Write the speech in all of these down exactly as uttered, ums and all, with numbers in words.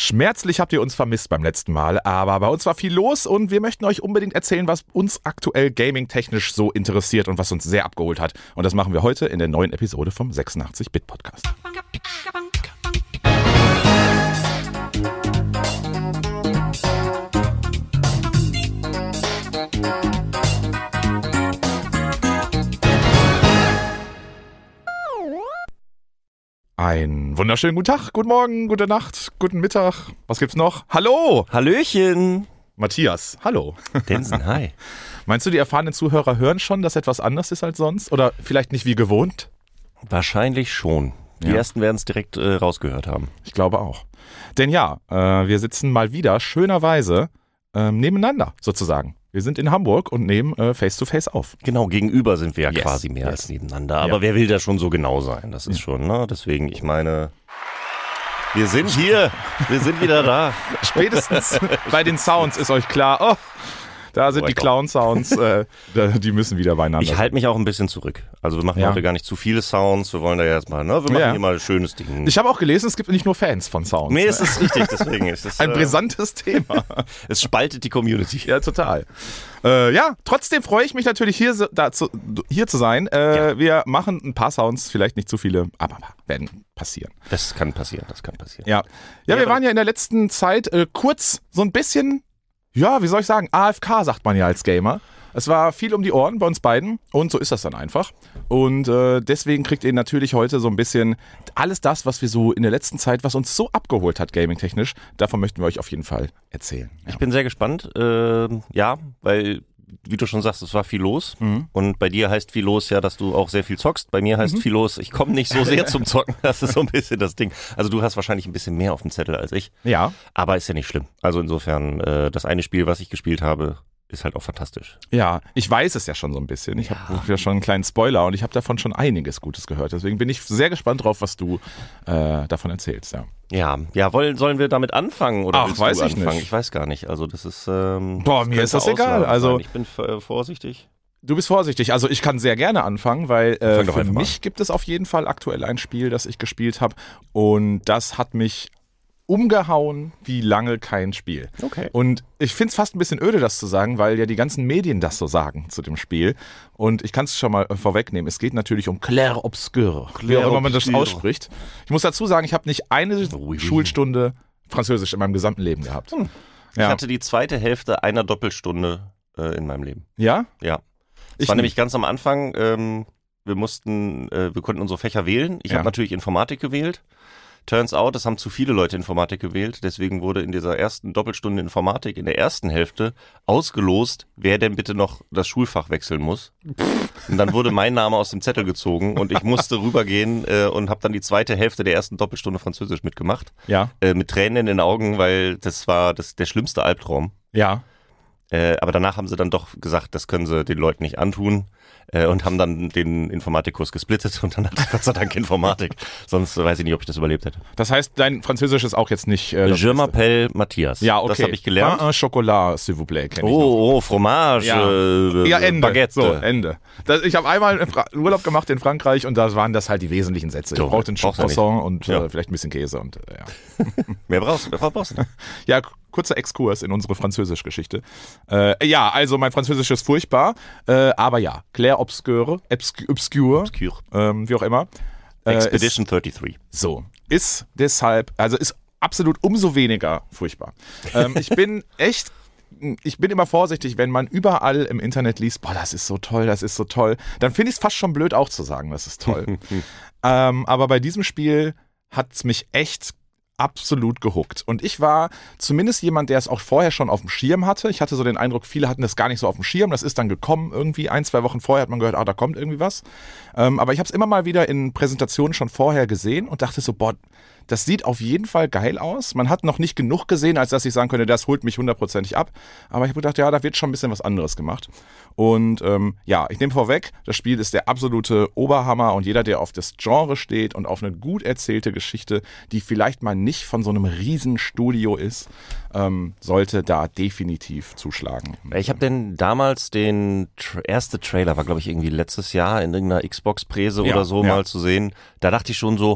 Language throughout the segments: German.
Schmerzlich habt ihr uns vermisst beim letzten Mal, aber bei uns war viel los und wir möchten euch unbedingt erzählen, was uns aktuell gaming-technisch so interessiert und was uns sehr abgeholt hat. Und das machen wir heute in der neuen Episode vom sechsundachtzig-Bit-Podcast. Einen wunderschönen guten Tag, guten Morgen, gute Nacht, guten Mittag. Was gibt's noch? Hallo! Hallöchen! Matthias, hallo. Densen, hi. Meinst du, die erfahrenen Zuhörer hören schon, dass etwas anders ist als sonst? Oder vielleicht nicht wie gewohnt? Wahrscheinlich schon. Die Ja. ersten werden es direkt äh, rausgehört haben. Ich glaube auch. Denn ja, äh, wir sitzen mal wieder schönerweise ähm, nebeneinander sozusagen. Wir sind in Hamburg und nehmen äh, Face-to-Face auf. Genau, gegenüber sind wir ja Yes, quasi mehr yes. als nebeneinander. Aber Ja. wer will da schon so genau sein? Das ist schon, ne? Deswegen, ich meine, wir sind hier. Wir sind wieder da. Spätestens bei den Sounds ist euch klar, oh, da sind Oh, die ich glaub- Clown-Sounds, äh, da- die müssen wieder beieinander Ich halte mich auch ein bisschen zurück. Also wir machen Ja. heute gar nicht zu viele Sounds. Wir wollen da ja erstmal, ne? Wir machen Ja. hier mal ein schönes Ding. Ich habe auch gelesen, es gibt nicht nur Fans von Sounds. nee, ne? es ist richtig, deswegen ist es. Ein äh, brisantes Thema. Es spaltet die Community. Ja, total. Äh, ja, trotzdem freue ich mich natürlich hier, so- da zu, hier zu sein. Äh, Ja. Wir machen ein paar Sounds, vielleicht nicht zu viele, aber werden passieren. Das kann passieren, das kann passieren. Ja, ja, Ja, wir aber- waren ja in der letzten Zeit äh, kurz so ein bisschen, ja, wie soll ich sagen, A F K sagt man ja als Gamer. Es war viel um die Ohren bei uns beiden und so ist das dann einfach. Und äh, deswegen kriegt ihr natürlich heute so ein bisschen alles das, was wir so in der letzten Zeit, was uns so abgeholt hat, gaming-technisch, davon möchten wir euch auf jeden Fall erzählen. Ja. Ich bin sehr gespannt, ähm, ja, weil, wie du schon sagst, es war viel los. Mhm. Und bei dir heißt viel los ja, dass du auch sehr viel zockst. Bei mir heißt viel los, ich komme nicht so sehr zum Zocken. Das ist so ein bisschen das Ding. Also du hast wahrscheinlich ein bisschen mehr auf dem Zettel als ich. Ja, Aber ist ja nicht schlimm. Also insofern, äh, das eine Spiel, was ich gespielt habe, ist halt auch fantastisch. ja, ich weiß es ja schon so ein bisschen. Ich habe ja schon einen kleinen Spoiler und ich habe davon schon einiges Gutes gehört. Deswegen bin ich sehr gespannt drauf, was du äh, davon erzählst. Ja. Ja, ja, wollen, sollen wir damit anfangen oder Ach, willst weiß du ich anfangen? nicht. Ich weiß gar nicht. Also das ist ähm, Boah, mir ist könnte das egal. ausladend Also sein. Ich bin äh, vorsichtig. Du bist vorsichtig. Also ich kann sehr gerne anfangen, weil äh, Fang doch für einfach mal mich gibt es auf jeden Fall aktuell ein Spiel, das ich gespielt habe und das hat mich umgehauen wie lange kein Spiel. Okay. Und ich finde es fast ein bisschen öde, das zu sagen, weil ja die ganzen Medien das so sagen zu dem Spiel. Und ich kann es schon mal äh, vorwegnehmen. Es geht natürlich um Clair Obscur, wie auch immer man das Obscur. ausspricht. Ich muss dazu sagen, ich habe nicht eine Oui. Schulstunde Französisch in meinem gesamten Leben gehabt. Hm. Ich Ja. hatte die zweite Hälfte einer Doppelstunde äh, in meinem Leben. Ja? Ja. Es Ich war nicht. nämlich ganz am Anfang, ähm, wir mussten, äh, wir konnten unsere Fächer wählen. Ich Ja. habe natürlich Informatik gewählt. Turns out, es haben zu viele Leute Informatik gewählt. Deswegen wurde in dieser ersten Doppelstunde Informatik in der ersten Hälfte ausgelost, wer denn bitte noch das Schulfach wechseln muss. Und dann wurde mein Name aus dem Zettel gezogen und ich musste rübergehen äh, und habe dann die zweite Hälfte der ersten Doppelstunde Französisch mitgemacht. Ja. Äh, mit Tränen in den Augen, weil das war das, der schlimmste Albtraum. Ja. Äh, aber danach haben sie dann doch gesagt, das können sie den Leuten nicht antun äh, und haben dann den Informatikkurs gesplittet und dann hatte ich Gott sei Dank Informatik. Sonst weiß ich nicht, ob ich das überlebt hätte. Das heißt, dein Französisch ist auch jetzt nicht äh, das Je Beste. m'appelle Matthias. Ja, okay. Das habe ich gelernt. Pain au chocolat, s'il vous plaît, kenn ich noch. Oh, oh, Fromage, Ja. äh, Ja, Ende. Baguette. So, Ende. Das, ich habe einmal einen Fra- Urlaub gemacht in Frankreich und da waren das halt die wesentlichen Sätze. So, ich brauchte ein brauchst du Croissant und Ja. äh, vielleicht ein bisschen Käse und äh, ja. Mehr brauchst du, mehr brauchst du nicht. Ja, k- kurzer Exkurs in unsere Französisch-Geschichte. Äh, ja, also mein Französisch ist furchtbar, äh, aber ja, Clair Obscure, Obscure, Obscure Obscure. ähm, wie auch immer. Äh, Expedition dreiunddreißig. Ist, so, ist deshalb, also ist absolut umso weniger furchtbar. Ähm, ich bin echt ich bin immer vorsichtig, wenn man überall im Internet liest, boah, das ist so toll, das ist so toll, dann finde ich es fast schon blöd auch zu sagen, das ist toll. ähm, aber bei diesem Spiel hat es mich echt absolut gehuckt. Und ich war zumindest jemand, der es auch vorher schon auf dem Schirm hatte. Ich hatte so den Eindruck, viele hatten das gar nicht so auf dem Schirm. Das ist dann gekommen irgendwie. Ein, zwei Wochen vorher hat man gehört, ah, da kommt irgendwie was. Ähm, aber ich habe es immer mal wieder in Präsentationen schon vorher gesehen und dachte so, boah, das sieht auf jeden Fall geil aus. Man hat noch nicht genug gesehen, als dass ich sagen könnte, das holt mich hundertprozentig ab. Aber ich habe gedacht, ja, da wird schon ein bisschen was anderes gemacht. Und ähm, ja, ich nehme vorweg, das Spiel ist der absolute Oberhammer und jeder, der auf das Genre steht und auf eine gut erzählte Geschichte, die vielleicht mal nicht von so einem riesen Studio ist, ähm, sollte da definitiv zuschlagen. Ich habe denn damals den tra- erste Trailer, war glaube ich irgendwie letztes Jahr in irgendeiner Xbox-Präse Ja, oder so ja. mal zu sehen. Da dachte ich schon so,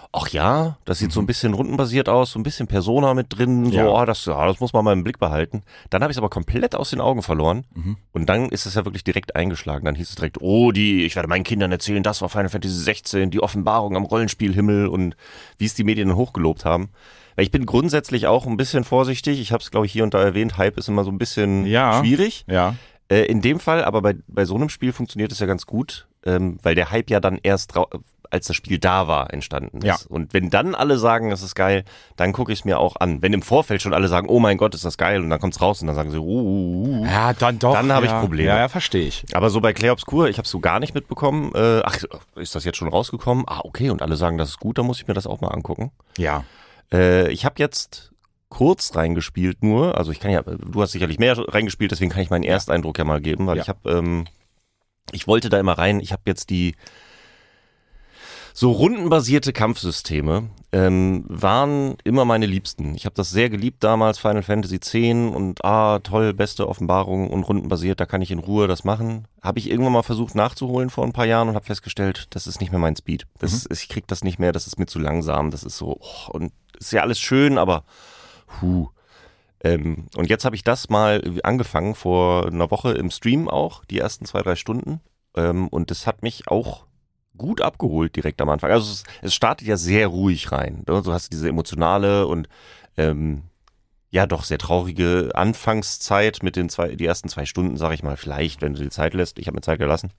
Ach ja, das sieht mhm. so ein bisschen rundenbasiert aus, so ein bisschen Persona mit drin, so, ja. Oh, das, ja, das muss man mal im Blick behalten. Dann habe ich es aber komplett aus den Augen verloren mhm. und dann ist es ja wirklich direkt eingeschlagen. Dann hieß es direkt, oh, die, ich werde meinen Kindern erzählen, das war Final Fantasy sechzehn, die Offenbarung am Rollenspielhimmel und wie es die Medien dann hochgelobt haben. Weil ich bin grundsätzlich auch ein bisschen vorsichtig, ich habe es glaube ich hier und da erwähnt, Hype ist immer so ein bisschen ja. schwierig. Ja. Äh, in dem Fall, aber bei, bei so einem Spiel funktioniert es ja ganz gut, ähm, weil der Hype ja dann erst ra- als das Spiel da war, entstanden ist. Ja. Und wenn dann alle sagen, es ist geil, dann gucke ich es mir auch an. Wenn im Vorfeld schon alle sagen, oh mein Gott, ist das geil, und dann kommt's raus und dann sagen sie, uh, uh, uh ja, dann doch. Dann habe ja. ich Probleme. Ja, ja, verstehe ich. Aber so bei Clair Obscur, ich habe es so gar nicht mitbekommen. Äh, ach, ist das jetzt schon rausgekommen? Ah, okay, und alle sagen, das ist gut, dann muss ich mir das auch mal angucken. Ja. Äh, ich habe jetzt kurz reingespielt nur, also ich kann ja, du hast sicherlich mehr reingespielt, deswegen kann ich meinen Ersteindruck ja mal geben, weil ja. ich habe, ähm, ich wollte da immer rein, ich habe jetzt die so rundenbasierte Kampfsysteme ähm, waren immer meine Liebsten. Ich habe das sehr geliebt damals, Final Fantasy X und ah, toll, beste Offenbarung und rundenbasiert, da kann ich in Ruhe das machen. Habe ich irgendwann mal versucht nachzuholen vor ein paar Jahren und habe festgestellt, das ist nicht mehr mein Speed. Das mhm. ist, ich krieg das nicht mehr, das ist mir zu langsam, das ist so, oh, und ist ja alles schön, aber huh. Ähm, und jetzt habe ich das mal angefangen, vor einer Woche im Stream auch, die ersten zwei, drei Stunden. Ähm, und das hat mich auch gut abgeholt direkt am Anfang. Also es, es startet ja sehr ruhig rein. Du hast diese emotionale und ähm, ja doch sehr traurige Anfangszeit mit den zwei, die ersten zwei Stunden, sag ich mal, vielleicht, wenn du dir Zeit lässt. Ich habe mir Zeit gelassen.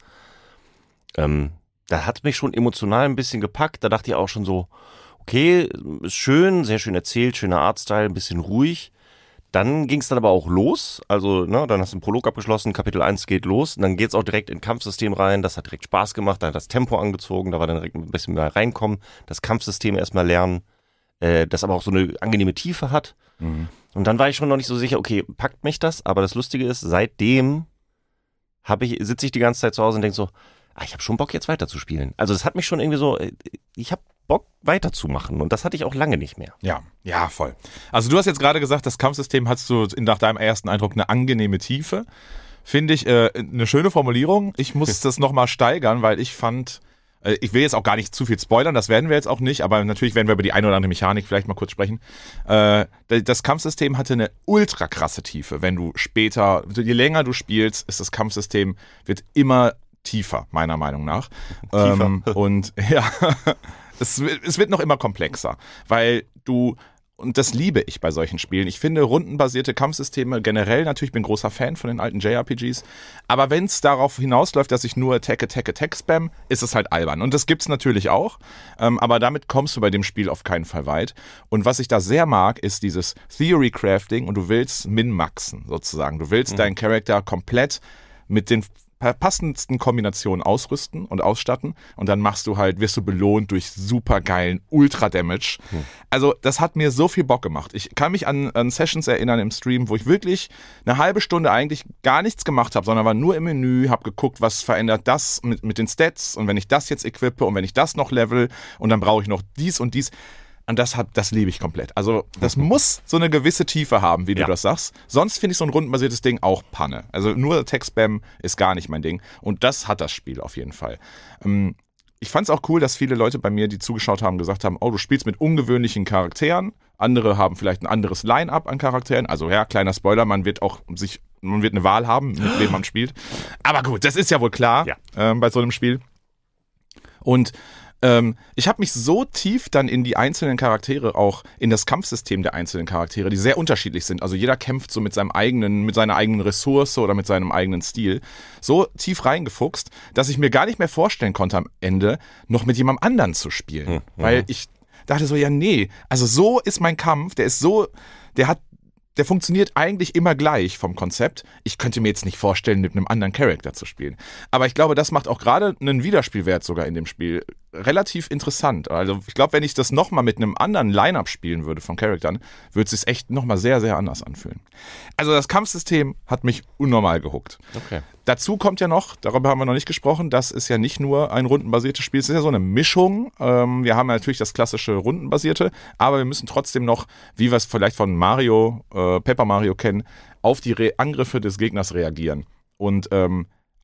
Ähm, da hat mich schon emotional ein bisschen gepackt. Da dachte ich auch schon so, okay, ist schön, sehr schön erzählt, schöner Artstyle, ein bisschen ruhig. Dann ging es dann aber auch los, also ne, dann hast du einen Prolog abgeschlossen, Kapitel eins geht los und dann geht's auch direkt in Kampfsystem rein, das hat direkt Spaß gemacht, dann hat das Tempo angezogen, da war dann direkt ein bisschen mehr reinkommen, das Kampfsystem erstmal lernen, äh, das aber auch so eine angenehme Tiefe hat. Mhm. Und dann war ich schon noch nicht so sicher, okay, packt mich das, aber das Lustige ist, seitdem habe ich, sitze ich die ganze Zeit zu Hause und denke so, ah, ich habe schon Bock jetzt weiterzuspielen. Also das hat mich schon irgendwie so, ich habe Bock weiterzumachen und das hatte ich auch lange nicht mehr. Ja, ja, voll. Also du hast jetzt gerade gesagt, das Kampfsystem hast du nach deinem ersten Eindruck eine angenehme Tiefe. Finde ich äh, eine schöne Formulierung. Ich muss das nochmal steigern, weil ich fand, äh, ich will jetzt auch gar nicht zu viel spoilern, das werden wir jetzt auch nicht, aber natürlich werden wir über die eine oder andere Mechanik vielleicht mal kurz sprechen. Äh, das Kampfsystem hatte eine ultra krasse Tiefe. Wenn du später, je länger du spielst, ist das Kampfsystem, wird immer tiefer, meiner Meinung nach. Tiefer. Ähm, und ja, es, es wird noch immer komplexer, weil du, und das liebe ich bei solchen Spielen, ich finde rundenbasierte Kampfsysteme generell, natürlich bin ich ein großer Fan von den alten J R P Gs, aber wenn es darauf hinausläuft, dass ich nur Attack, Attack, Attack spam, ist es halt albern. Und das gibt's natürlich auch, ähm, aber damit kommst du bei dem Spiel auf keinen Fall weit. Und was ich da sehr mag, ist dieses Theory Crafting und du willst min-maxen sozusagen. Du willst mhm. deinen Charakter komplett mit den passendsten Kombinationen ausrüsten und ausstatten und dann machst du halt, wirst du belohnt durch supergeilen Ultra-Damage. Hm. Also das hat mir so viel Bock gemacht. Ich kann mich an, an Sessions erinnern im Stream, wo ich wirklich eine halbe Stunde eigentlich gar nichts gemacht habe, sondern war nur im Menü, habe geguckt, was verändert das mit, mit den Stats und wenn ich das jetzt equippe und wenn ich das noch level und dann brauche ich noch dies und dies. Und das hat, das liebe ich komplett. Also das muss so eine gewisse Tiefe haben, wie du ja. das sagst. Sonst finde ich so ein rundenbasiertes Ding auch Panne. Also nur Text-Spam ist gar nicht mein Ding. Und das hat das Spiel auf jeden Fall. Ich fand es auch cool, dass viele Leute bei mir, die zugeschaut haben, gesagt haben, oh, du spielst mit ungewöhnlichen Charakteren. Andere haben vielleicht ein anderes Line-Up an Charakteren. Also ja, kleiner Spoiler, man wird auch sich, man wird eine Wahl haben, mit wem man spielt. Aber gut, das ist ja wohl klar ja. Ähm, bei so einem Spiel. Und Ähm, ich habe mich so tief dann in die einzelnen Charaktere, auch in das Kampfsystem der einzelnen Charaktere, die sehr unterschiedlich sind. Also jeder kämpft so mit seinem eigenen, mit seiner eigenen Ressource oder mit seinem eigenen Stil, so tief reingefuchst, dass ich mir gar nicht mehr vorstellen konnte am Ende, noch mit jemandem anderen zu spielen. Mhm. Weil ich dachte so, ja nee, also so ist mein Kampf, der ist so, der hat Der funktioniert eigentlich immer gleich vom Konzept. Ich könnte mir jetzt nicht vorstellen, mit einem anderen Charakter zu spielen. Aber ich glaube, das macht auch gerade einen Wiederspielwert sogar in dem Spiel relativ interessant. Also ich glaube, wenn ich das nochmal mit einem anderen Line-Up spielen würde von Charaktern, würde es sich echt nochmal sehr, sehr anders anfühlen. Also das Kampfsystem hat mich unnormal gehuckt. Okay. Dazu kommt ja noch, darüber haben wir noch nicht gesprochen, das ist ja nicht nur ein rundenbasiertes Spiel, es ist ja so eine Mischung. Ähm, wir haben ja natürlich das klassische rundenbasierte, aber wir müssen trotzdem noch, wie wir es vielleicht von Mario, äh, Paper Mario kennen, auf die Re- Angriffe des Gegners reagieren. Und ähm,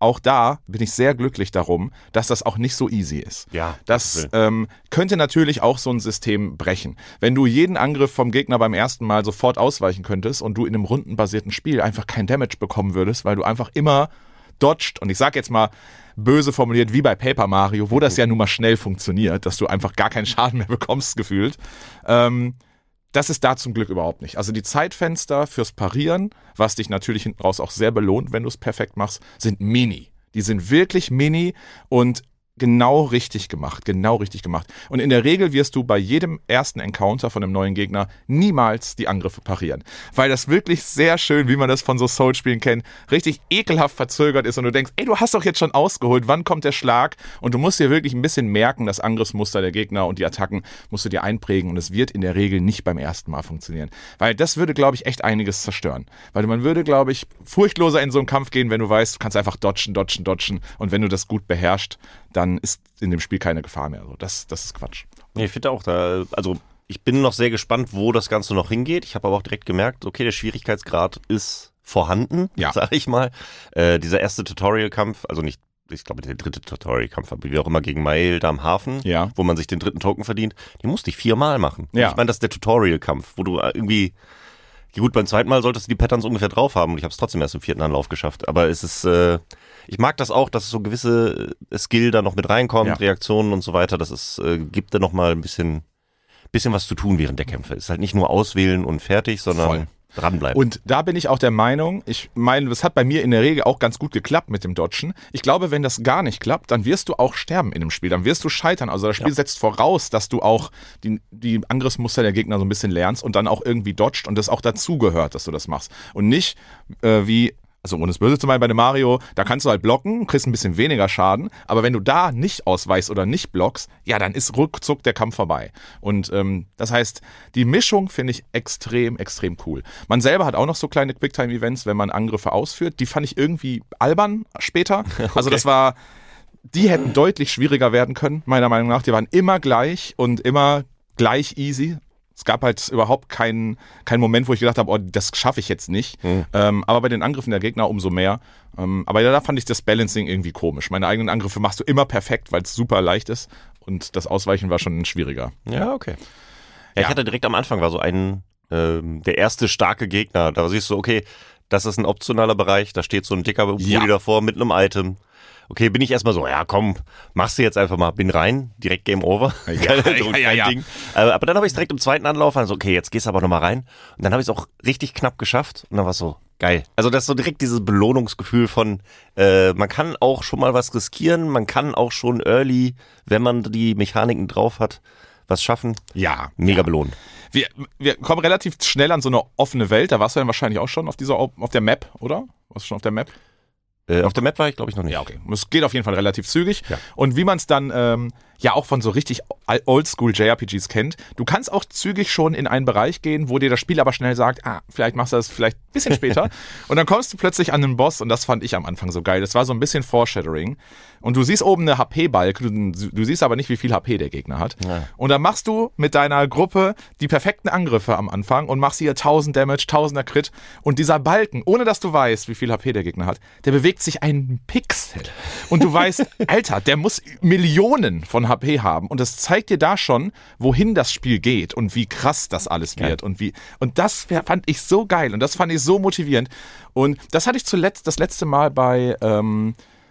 auch da bin ich sehr glücklich darum, dass das auch nicht so easy ist. Ja, das ähm, könnte natürlich auch so ein System brechen. Wenn du jeden Angriff vom Gegner beim ersten Mal sofort ausweichen könntest und du in einem rundenbasierten Spiel einfach kein Damage bekommen würdest, weil du einfach immer dodged, und ich sag jetzt mal böse formuliert, wie bei Paper Mario, wo das ja nun mal schnell funktioniert, dass du einfach gar keinen Schaden mehr bekommst, gefühlt. Ähm, das ist da zum Glück überhaupt nicht. Also die Zeitfenster fürs Parieren, was dich natürlich hinten raus auch sehr belohnt, wenn du es perfekt machst, sind mini. Die sind wirklich mini und genau richtig gemacht, genau richtig gemacht. Und in der Regel wirst du bei jedem ersten Encounter von einem neuen Gegner niemals die Angriffe parieren. Weil das wirklich sehr schön, wie man das von so Soul-Spielen kennt, richtig ekelhaft verzögert ist und du denkst, ey, du hast doch jetzt schon ausgeholt, wann kommt der Schlag? Und du musst dir wirklich ein bisschen merken, das Angriffsmuster der Gegner und die Attacken musst du dir einprägen und es wird in der Regel nicht beim ersten Mal funktionieren. Weil das würde, glaube ich, echt einiges zerstören. Weil man würde, glaube ich, furchtloser in so einen Kampf gehen, wenn du weißt, du kannst einfach dodgen, dodgen, dodgen und wenn du das gut beherrschst, dann ist in dem Spiel keine Gefahr mehr. Also das, das ist Quatsch. Nee, ich finde auch da, also ich bin noch sehr gespannt, wo das Ganze noch hingeht. Ich habe aber auch direkt gemerkt, okay, der Schwierigkeitsgrad ist vorhanden, ja. sag ich mal. Äh, dieser erste Tutorial-Kampf, also nicht, ich glaube der dritte Tutorial-Kampf, aber wie auch immer gegen Mael da am Hafen, ja. wo man sich den dritten Token verdient, den musste ich viermal machen. Ja. Ich meine, das ist der Tutorial-Kampf, wo du irgendwie, gut, beim zweiten Mal solltest du die Patterns ungefähr drauf haben und ich habe es trotzdem erst im vierten Anlauf geschafft. Aber es ist, äh, ich mag das auch, dass so gewisse Skill da noch mit reinkommt, ja. Reaktionen und so weiter. Das ist, äh, gibt da noch mal ein bisschen, bisschen was zu tun während der Kämpfe. Es ist halt nicht nur auswählen und fertig, sondern Voll. dranbleiben. Und da bin ich auch der Meinung, ich meine, das hat bei mir in der Regel auch ganz gut geklappt mit dem Dodgen. Ich glaube, wenn das gar nicht klappt, dann wirst du auch sterben in dem Spiel. Dann wirst du scheitern. Also das Spiel ja. setzt voraus, dass du auch die, die Angriffsmuster der Gegner so ein bisschen lernst und dann auch irgendwie dodgst und das auch dazugehört, dass du das machst. Und nicht äh, wie... Also ohne es böse zu meinen, bei dem Mario, da kannst du halt blocken, kriegst ein bisschen weniger Schaden, aber wenn du da nicht ausweichst oder nicht blockst, ja, dann ist ruckzuck der Kampf vorbei. Und ähm, das heißt, die Mischung finde ich extrem, extrem cool. Man selber hat auch noch so kleine Quicktime-Events, wenn man Angriffe ausführt, die fand ich irgendwie albern später. Okay. Also das war, die hätten deutlich schwieriger werden können, meiner Meinung nach. Die waren immer gleich und immer gleich easy. Es gab halt überhaupt keinen, keinen Moment, wo ich gedacht habe, oh, das schaffe ich jetzt nicht. Mhm. Ähm, aber bei den Angriffen der Gegner umso mehr. Ähm, aber ja, da fand ich das Balancing irgendwie komisch. Meine eigenen Angriffe machst du immer perfekt, weil es super leicht ist. Und das Ausweichen war schon schwieriger. Ja, okay. Ja, ja. Ich hatte direkt am Anfang war so ein, ähm, der erste starke Gegner. Da siehst du, okay, das ist ein optionaler Bereich. Da steht so ein dicker Bulli ja. davor mit einem Item. Okay, bin ich erstmal so, ja komm, machst du jetzt einfach mal, bin rein, direkt Game Over. Ja, so ja, ja, ja. Ding. Aber dann habe ich es direkt im zweiten Anlauf, also okay, jetzt gehst du aber nochmal rein. Und dann habe ich es auch richtig knapp geschafft und dann war es so, geil. Also das ist so direkt dieses Belohnungsgefühl von, äh, man kann auch schon mal was riskieren, man kann auch schon early, wenn man die Mechaniken drauf hat, was schaffen. Ja. Mega ja. belohnt. Wir, wir kommen relativ schnell an so eine offene Welt, da warst du dann wahrscheinlich auch schon auf dieser, auf der Map, oder? Warst du schon auf der Map? Äh, auf der Map war ich, glaube ich, noch nicht. Ja, okay. Es geht auf jeden Fall relativ zügig. Ja. Und wie man es dann ähm, ja auch von so richtig Oldschool-J R P Gs kennt, du kannst auch zügig schon in einen Bereich gehen, wo dir das Spiel aber schnell sagt, ah, vielleicht machst du das vielleicht ein bisschen später. Und dann kommst du plötzlich an einen Boss und das fand ich am Anfang so geil. Das war so ein bisschen Foreshadowing. Und du siehst oben eine H P-Balk, du, du siehst aber nicht, wie viel H P der Gegner hat. Ja. Und dann machst du mit deiner Gruppe die perfekten Angriffe am Anfang und machst hier tausend Damage, tausender Crit. Und dieser Balken, ohne dass du weißt, wie viel H P der Gegner hat, der bewegt sich einen Pixel. Und du weißt, Alter, der muss Millionen von H P haben. Und das zeigt dir da schon, wohin das Spiel geht und wie krass das alles wird. Ja. Und wie und das fand ich so geil und das fand ich so motivierend. Und das hatte ich zuletzt, das letzte Mal bei ähm,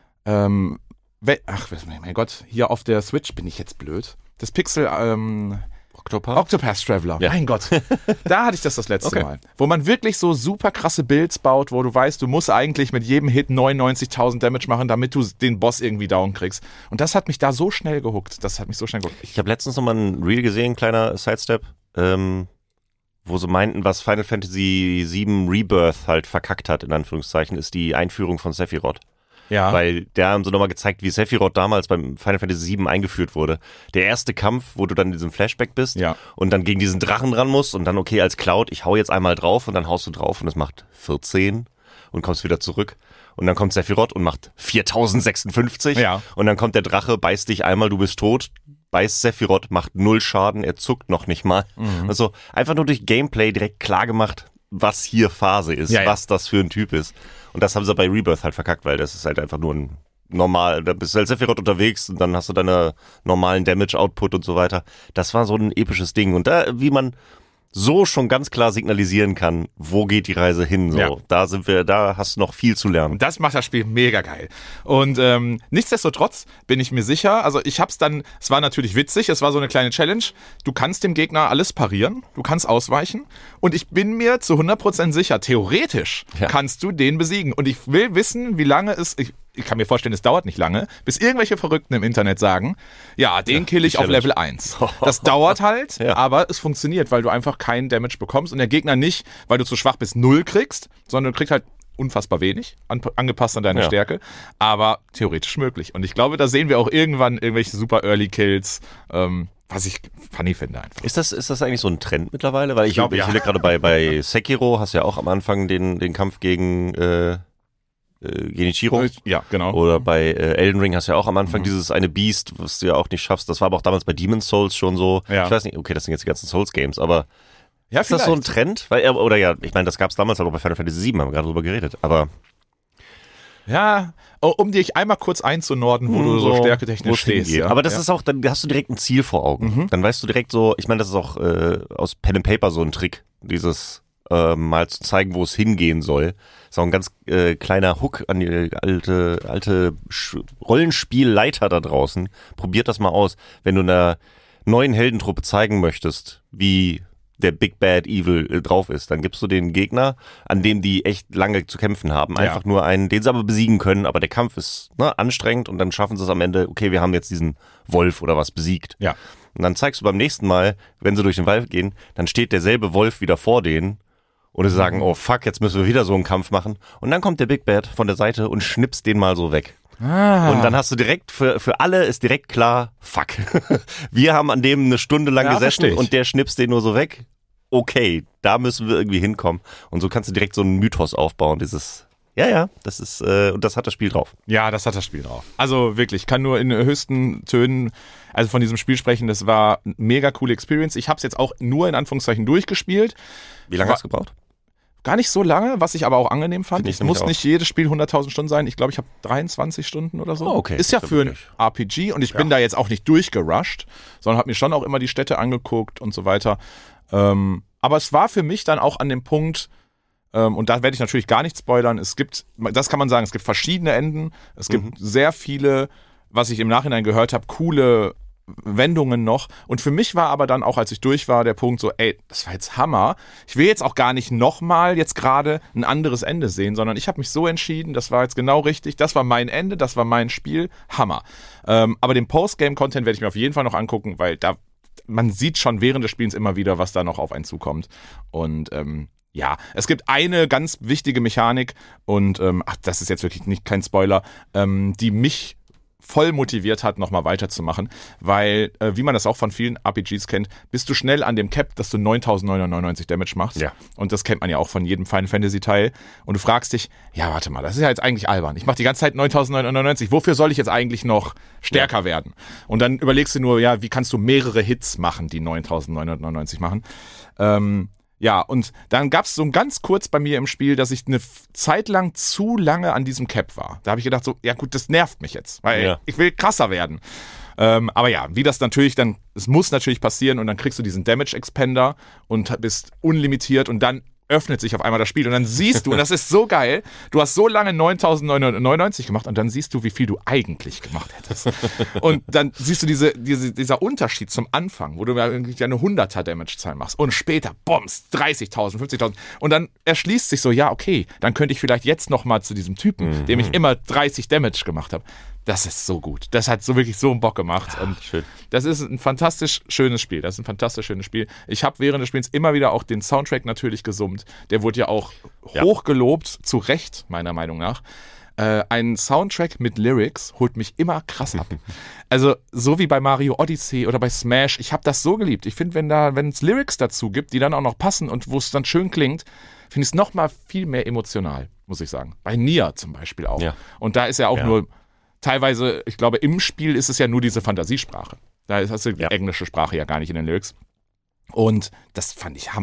ähm, ach, mein Gott, hier auf der Switch bin ich jetzt blöd. Das Pixel, ähm, Octopath? Octopath Traveler, ja. Mein Gott. Da hatte ich das das letzte okay. Mal. Wo man wirklich so super krasse Builds baut, wo du weißt, du musst eigentlich mit jedem Hit neunundneunzigtausend Damage machen, damit du den Boss irgendwie down kriegst. Und das hat mich da so schnell gehuckt. Das hat mich so schnell gehuckt. Ich habe letztens nochmal ein Reel gesehen, kleiner Sidestep, ähm, wo sie meinten, was Final Fantasy sieben Rebirth halt verkackt hat, in Anführungszeichen, ist die Einführung von Sephiroth. Ja. Weil da haben sie nochmal gezeigt, wie Sephiroth damals beim Final Fantasy sieben eingeführt wurde. Der erste Kampf, wo du dann in diesem Flashback bist ja. und dann gegen diesen Drachen ran musst und dann, okay, als Cloud, ich hau jetzt einmal drauf und dann haust du drauf und es macht vierzehn und kommst wieder zurück. Und dann kommt Sephiroth und macht viertausendsechsundfünfzig ja. und dann kommt der Drache, beißt dich einmal, du bist tot, beißt Sephiroth, macht null Schaden, er zuckt noch nicht mal. Mhm. Also einfach nur durch Gameplay direkt klar gemacht, was hier Phase ist, Ja, ja. was das für ein Typ ist. Und das haben sie bei Rebirth halt verkackt, weil das ist halt einfach nur ein normal, da bist du als Sephiroth unterwegs und dann hast du deine normalen Damage-Output und so weiter. Das war so ein episches Ding. Und da, wie man so schon ganz klar signalisieren kann, wo geht die Reise hin. So, Ja. da sind wir, da hast du noch viel zu lernen. Und das macht das Spiel mega geil. Und ähm, nichtsdestotrotz bin ich mir sicher, also ich hab's dann, es war natürlich witzig, es war so eine kleine Challenge, du kannst dem Gegner alles parieren, du kannst ausweichen und ich bin mir zu hundert Prozent sicher, theoretisch Ja. kannst du den besiegen. Und ich will wissen, wie lange es, ich, ich kann mir vorstellen, es dauert nicht lange, bis irgendwelche Verrückten im Internet sagen, ja, den Ja, kill ich die auf Challenge. Level eins. Das dauert halt, Ja. aber es funktioniert, weil du einfach keinen Damage bekommst und der Gegner nicht, weil du zu schwach bist, null kriegst, sondern du kriegst halt unfassbar wenig, an, angepasst an deine Ja. Stärke, aber theoretisch möglich. Und ich glaube, da sehen wir auch irgendwann irgendwelche super Early Kills, ähm, was ich funny finde einfach. Ist das, ist das eigentlich so ein Trend mittlerweile? Weil ich, Ich glaub, ich ja. will gerade bei, bei Sekiro hast du ja auch am Anfang den, den Kampf gegen äh, äh, Genichiro. Ja, genau. Oder bei äh, Elden Ring hast du ja auch am Anfang Mhm. dieses eine Beast, was du ja auch nicht schaffst. Das war aber auch damals bei Demon's Souls schon so. Ja. Ich weiß nicht, okay, das sind jetzt die ganzen Souls-Games, aber ja, ist das so ein Trend? Weil, er- oder ja, ich meine, das gab es damals halt auch bei Final Fantasy sieben, haben wir gerade drüber geredet. Aber Ja, oh, um dich einmal kurz einzunorden, wo du so wo stärketechnisch es stehst. hingeht. Ja? Aber das ja. ist auch, dann hast du direkt ein Ziel vor Augen. Mhm. Dann weißt du direkt so, ich meine, das ist auch äh, aus Pen and Paper so ein Trick, dieses äh, mal zu zeigen, wo es hingehen soll. Ist auch ein ganz äh, kleiner Hook an die alte, alte Sch- Rollenspielleiter da draußen. Probiert das mal aus. Wenn du einer neuen Heldentruppe zeigen möchtest, wie der Big Bad Evil äh, drauf ist, dann gibst du den Gegner, an dem die echt lange zu kämpfen haben, einfach Ja. nur einen, den sie aber besiegen können, aber der Kampf ist ne, anstrengend und dann schaffen sie es am Ende, okay, wir haben jetzt diesen Wolf oder was besiegt. Ja. Und dann zeigst du beim nächsten Mal, wenn sie durch den Wald gehen, dann steht derselbe Wolf wieder vor denen und sie sagen, oh fuck, jetzt müssen wir wieder so einen Kampf machen. Und dann kommt der Big Bad von der Seite und schnipst den mal so weg. Ah. Und dann hast du direkt, für, für alle ist direkt klar, fuck. Wir haben an dem eine Stunde lang Ja, gesessen versteh ich. und der schnipst den nur so weg. Okay, da müssen wir irgendwie hinkommen. Und so kannst du direkt so einen Mythos aufbauen, dieses, ja, ja, das ist, äh, und das hat das Spiel drauf. Ja, das hat das Spiel drauf. Also wirklich, ich kann nur in höchsten Tönen also von diesem Spiel sprechen. Das war eine mega coole Experience. Ich habe es jetzt auch nur in Anführungszeichen durchgespielt. Wie lange Wa- hast du gebraucht? Gar nicht so lange, was ich aber auch angenehm fand. Finde ich Es nämlich muss auch. nicht jedes Spiel hunderttausend Stunden sein. Ich glaube, ich habe dreiundzwanzig Stunden oder so. Oh, okay. Ist ja Ist ja für ein wirklich- R P G und ich bin da jetzt auch nicht durchgerusht, sondern habe mir schon auch immer die Städte angeguckt und so weiter. Ähm, aber es war für mich dann auch an dem Punkt, ähm, und da werde ich natürlich gar nicht spoilern, es gibt, das kann man sagen, es gibt verschiedene Enden, es gibt Mhm. sehr viele, was ich im Nachhinein gehört habe, coole Wendungen noch. Und für mich war aber dann auch, als ich durch war, der Punkt so, ey, das war jetzt Hammer. Ich will jetzt auch gar nicht nochmal jetzt gerade ein anderes Ende sehen, sondern ich habe mich so entschieden, das war jetzt genau richtig, das war mein Ende, das war mein Spiel, Hammer. Ähm, aber den Postgame-Content werde ich mir auf jeden Fall noch angucken, weil da, man sieht schon während des Spiels immer wieder, was da noch auf einen zukommt. Und ähm, ja, es gibt eine ganz wichtige Mechanik und ähm, ach, das ist jetzt wirklich nicht kein Spoiler, ähm, die mich voll motiviert hat, nochmal weiterzumachen, weil, äh, wie man das auch von vielen R P Gs kennt, bist du schnell an dem Cap, dass du neuntausendneunhundertneunundneunzig Damage machst. Ja. Und das kennt man ja auch von jedem Final Fantasy Teil. Und du fragst dich, ja, warte mal, das ist ja jetzt eigentlich albern. Ich mache die ganze Zeit neuntausendneunhundertneunundneunzig. Wofür soll ich jetzt eigentlich noch stärker werden? Und dann überlegst du nur, ja, wie kannst du mehrere Hits machen, die neuntausendneunhundertneunundneunzig machen? Ähm, Ja, und dann gab es so ganz kurz bei mir im Spiel, dass ich eine Zeit lang zu lange an diesem Cap war. Da habe ich gedacht so, ja gut, das nervt mich jetzt, weil Ja. ich will krasser werden. Ähm, aber ja, wie das natürlich dann, es muss natürlich passieren und dann kriegst du diesen Damage Expander und bist unlimitiert und dann öffnet sich auf einmal das Spiel und dann siehst du, und das ist so geil, du hast so lange neuntausendneunhundertneunundneunzig gemacht und dann siehst du, wie viel du eigentlich gemacht hättest. Und dann siehst du diese, diese, dieser Unterschied zum Anfang, wo du ja irgendwie eine hunderter Damage-Zahl machst und später, bombs, dreißigtausend, fünfzigtausend und dann erschließt sich so, ja, okay, dann könnte ich vielleicht jetzt nochmal zu diesem Typen, Mhm. dem ich immer dreißig Damage gemacht habe. Das ist so gut. Das hat so wirklich so einen Bock gemacht. Und schön. das ist ein fantastisch schönes Spiel. Das ist ein fantastisch schönes Spiel. Ich habe während des Spiels immer wieder auch den Soundtrack natürlich gesummt. Der wurde ja auch Ja. hochgelobt, zu Recht, meiner Meinung nach. Äh, ein Soundtrack mit Lyrics holt mich immer krass ab. Also so wie bei Mario Odyssey oder bei Smash. Ich habe das so geliebt. Ich finde, wenn da, wenn es Lyrics dazu gibt, die dann auch noch passen und wo es dann schön klingt, finde ich es noch mal viel mehr emotional, muss ich sagen. Bei Nier zum Beispiel auch. Ja. Und da ist ja auch Ja. nur teilweise, ich glaube, im Spiel ist es ja nur diese Fantasiesprache. Da hast du die Ja. englische Sprache ja gar nicht in den Lyrics. Und das fand ich Hammer.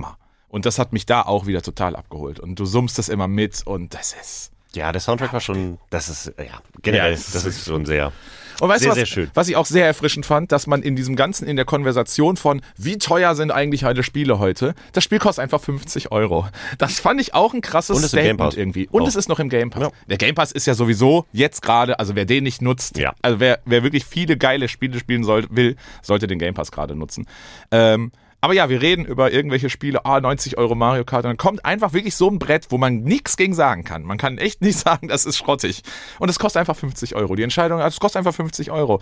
Und das hat mich da auch wieder total abgeholt. Und du summst das immer mit und das ist... Ja, der Soundtrack war schon, das ist, ja, generell, ja, das, das ist schon sehr... Und weißt sehr, du, was, sehr schön. was ich auch sehr erfrischend fand, dass man in diesem Ganzen, in der Konversation von, wie teuer sind eigentlich alle Spiele heute, das Spiel kostet einfach fünfzig Euro. Das fand ich auch ein krasses Und es Statement irgendwie. Und auch. Es ist noch im Game Pass. Ja. Der Game Pass ist ja sowieso jetzt gerade, also wer den nicht nutzt, ja. also wer, wer wirklich viele geile Spiele spielen soll, will, sollte den Game Pass gerade nutzen. Ähm, Aber ja, wir reden über irgendwelche Spiele, ah, neunzig Euro Mario Kart, und dann kommt einfach wirklich so ein Brett, wo man nichts gegen sagen kann. Man kann echt nicht sagen, das ist schrottig. Und es kostet einfach fünfzig Euro. Die Entscheidung, also es kostet einfach fünfzig Euro.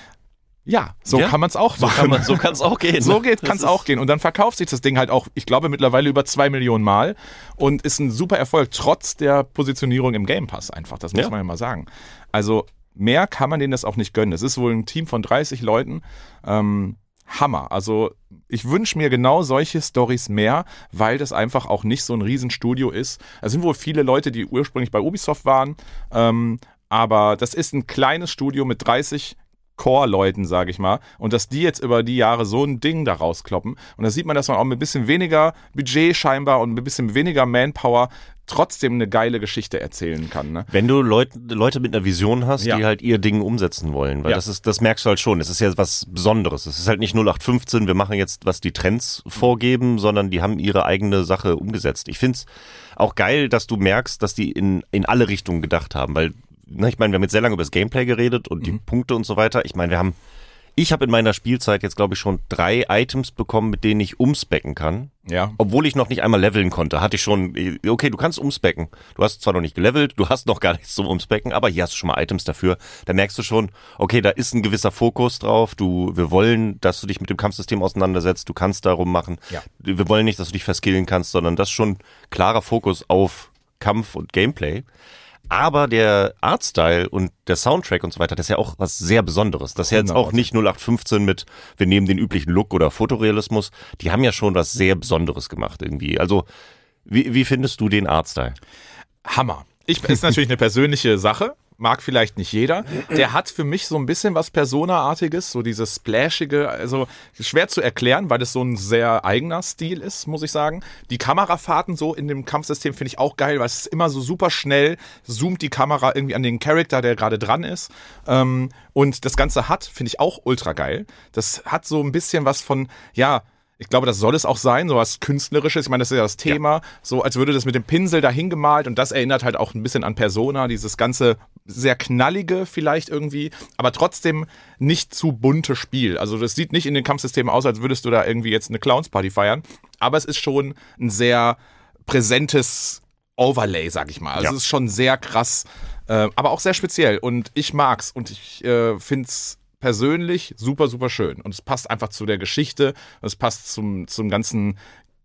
Ja, so ja, kann man es auch machen. So kann man, so kann es auch gehen. So kann es auch gehen. Und dann verkauft sich das Ding halt auch, ich glaube, mittlerweile über zwei Millionen Mal und ist ein super Erfolg, trotz der Positionierung im Game Pass einfach. Das muss ja. man ja mal sagen. Also mehr kann man denen das auch nicht gönnen. Es ist wohl ein Team von dreißig Leuten. Ähm, Hammer. Also ich wünsche mir genau solche Storys mehr, weil das einfach auch nicht so ein Riesenstudio ist. Es sind wohl viele Leute, die ursprünglich bei Ubisoft waren, ähm, aber das ist ein kleines Studio mit dreißig Core-Leuten, sage ich mal, und dass die jetzt über die Jahre so ein Ding da rauskloppen. Und da sieht man, dass man auch mit ein bisschen weniger Budget scheinbar und mit ein bisschen weniger Manpower trotzdem eine geile Geschichte erzählen kann. Ne? Wenn du Leut, Leute mit einer Vision hast, ja. die halt ihr Ding umsetzen wollen, weil ja. das ist, das merkst du halt schon. Es ist ja was Besonderes. Es ist halt nicht null acht fünfzehn, wir machen jetzt, was die Trends vorgeben, sondern die haben ihre eigene Sache umgesetzt. Ich find's auch geil, dass du merkst, dass die in, in alle Richtungen gedacht haben, weil, na, ich meine, wir haben jetzt sehr lange über das Gameplay geredet und mhm. die Punkte und so weiter. Ich meine, wir haben, ich habe in meiner Spielzeit jetzt, glaube ich, schon drei Items bekommen, mit denen ich umspecken kann. Ja. Obwohl ich noch nicht einmal leveln konnte, hatte ich schon, okay, du kannst umspecken. Du hast zwar noch nicht gelevelt, du hast noch gar nichts zum Umspecken, aber hier hast du schon mal Items dafür. Da merkst du schon, okay, da ist ein gewisser Fokus drauf. Du, wir wollen, dass du dich mit dem Kampfsystem auseinandersetzt. Du kannst darum machen. Ja. Wir wollen nicht, dass du dich verskillen kannst, sondern das ist schon klarer Fokus auf Kampf und Gameplay. Aber der Artstyle und der Soundtrack und so weiter, das ist ja auch was sehr Besonderes. Das ist ja jetzt auch nicht null acht fünfzehn mit, wir nehmen den üblichen Look oder Fotorealismus. Die haben ja schon was sehr Besonderes gemacht irgendwie. Also, wie, wie findest du den Artstyle? Hammer. Ich, ist natürlich eine persönliche Sache. Mag vielleicht nicht jeder. Der hat für mich so ein bisschen was Persona-artiges, so dieses Splashige, also schwer zu erklären, weil das so ein sehr eigener Stil ist, muss ich sagen. Die Kamerafahrten so in dem Kampfsystem finde ich auch geil, weil es ist immer so super schnell, zoomt die Kamera irgendwie an den Charakter, der gerade dran ist. Und das Ganze hat, finde ich auch ultra geil. Das hat so ein bisschen was von, ja, ich glaube, das soll es auch sein, so was Künstlerisches. Ich meine, das ist ja das Thema. Ja. So als würde das mit dem Pinsel dahin gemalt und das erinnert halt auch ein bisschen an Persona, dieses ganze sehr knallige vielleicht irgendwie, aber trotzdem nicht zu bunte Spiel. Also das sieht nicht in den Kampfsystemen aus, als würdest du da irgendwie jetzt eine Clownsparty feiern, aber es ist schon ein sehr präsentes Overlay, sag ich mal. Also ja. Es ist schon sehr krass, äh, aber auch sehr speziell und ich mag's und ich äh, find's persönlich super, super schön. Und es passt einfach zu der Geschichte, es passt zum, zum ganzen,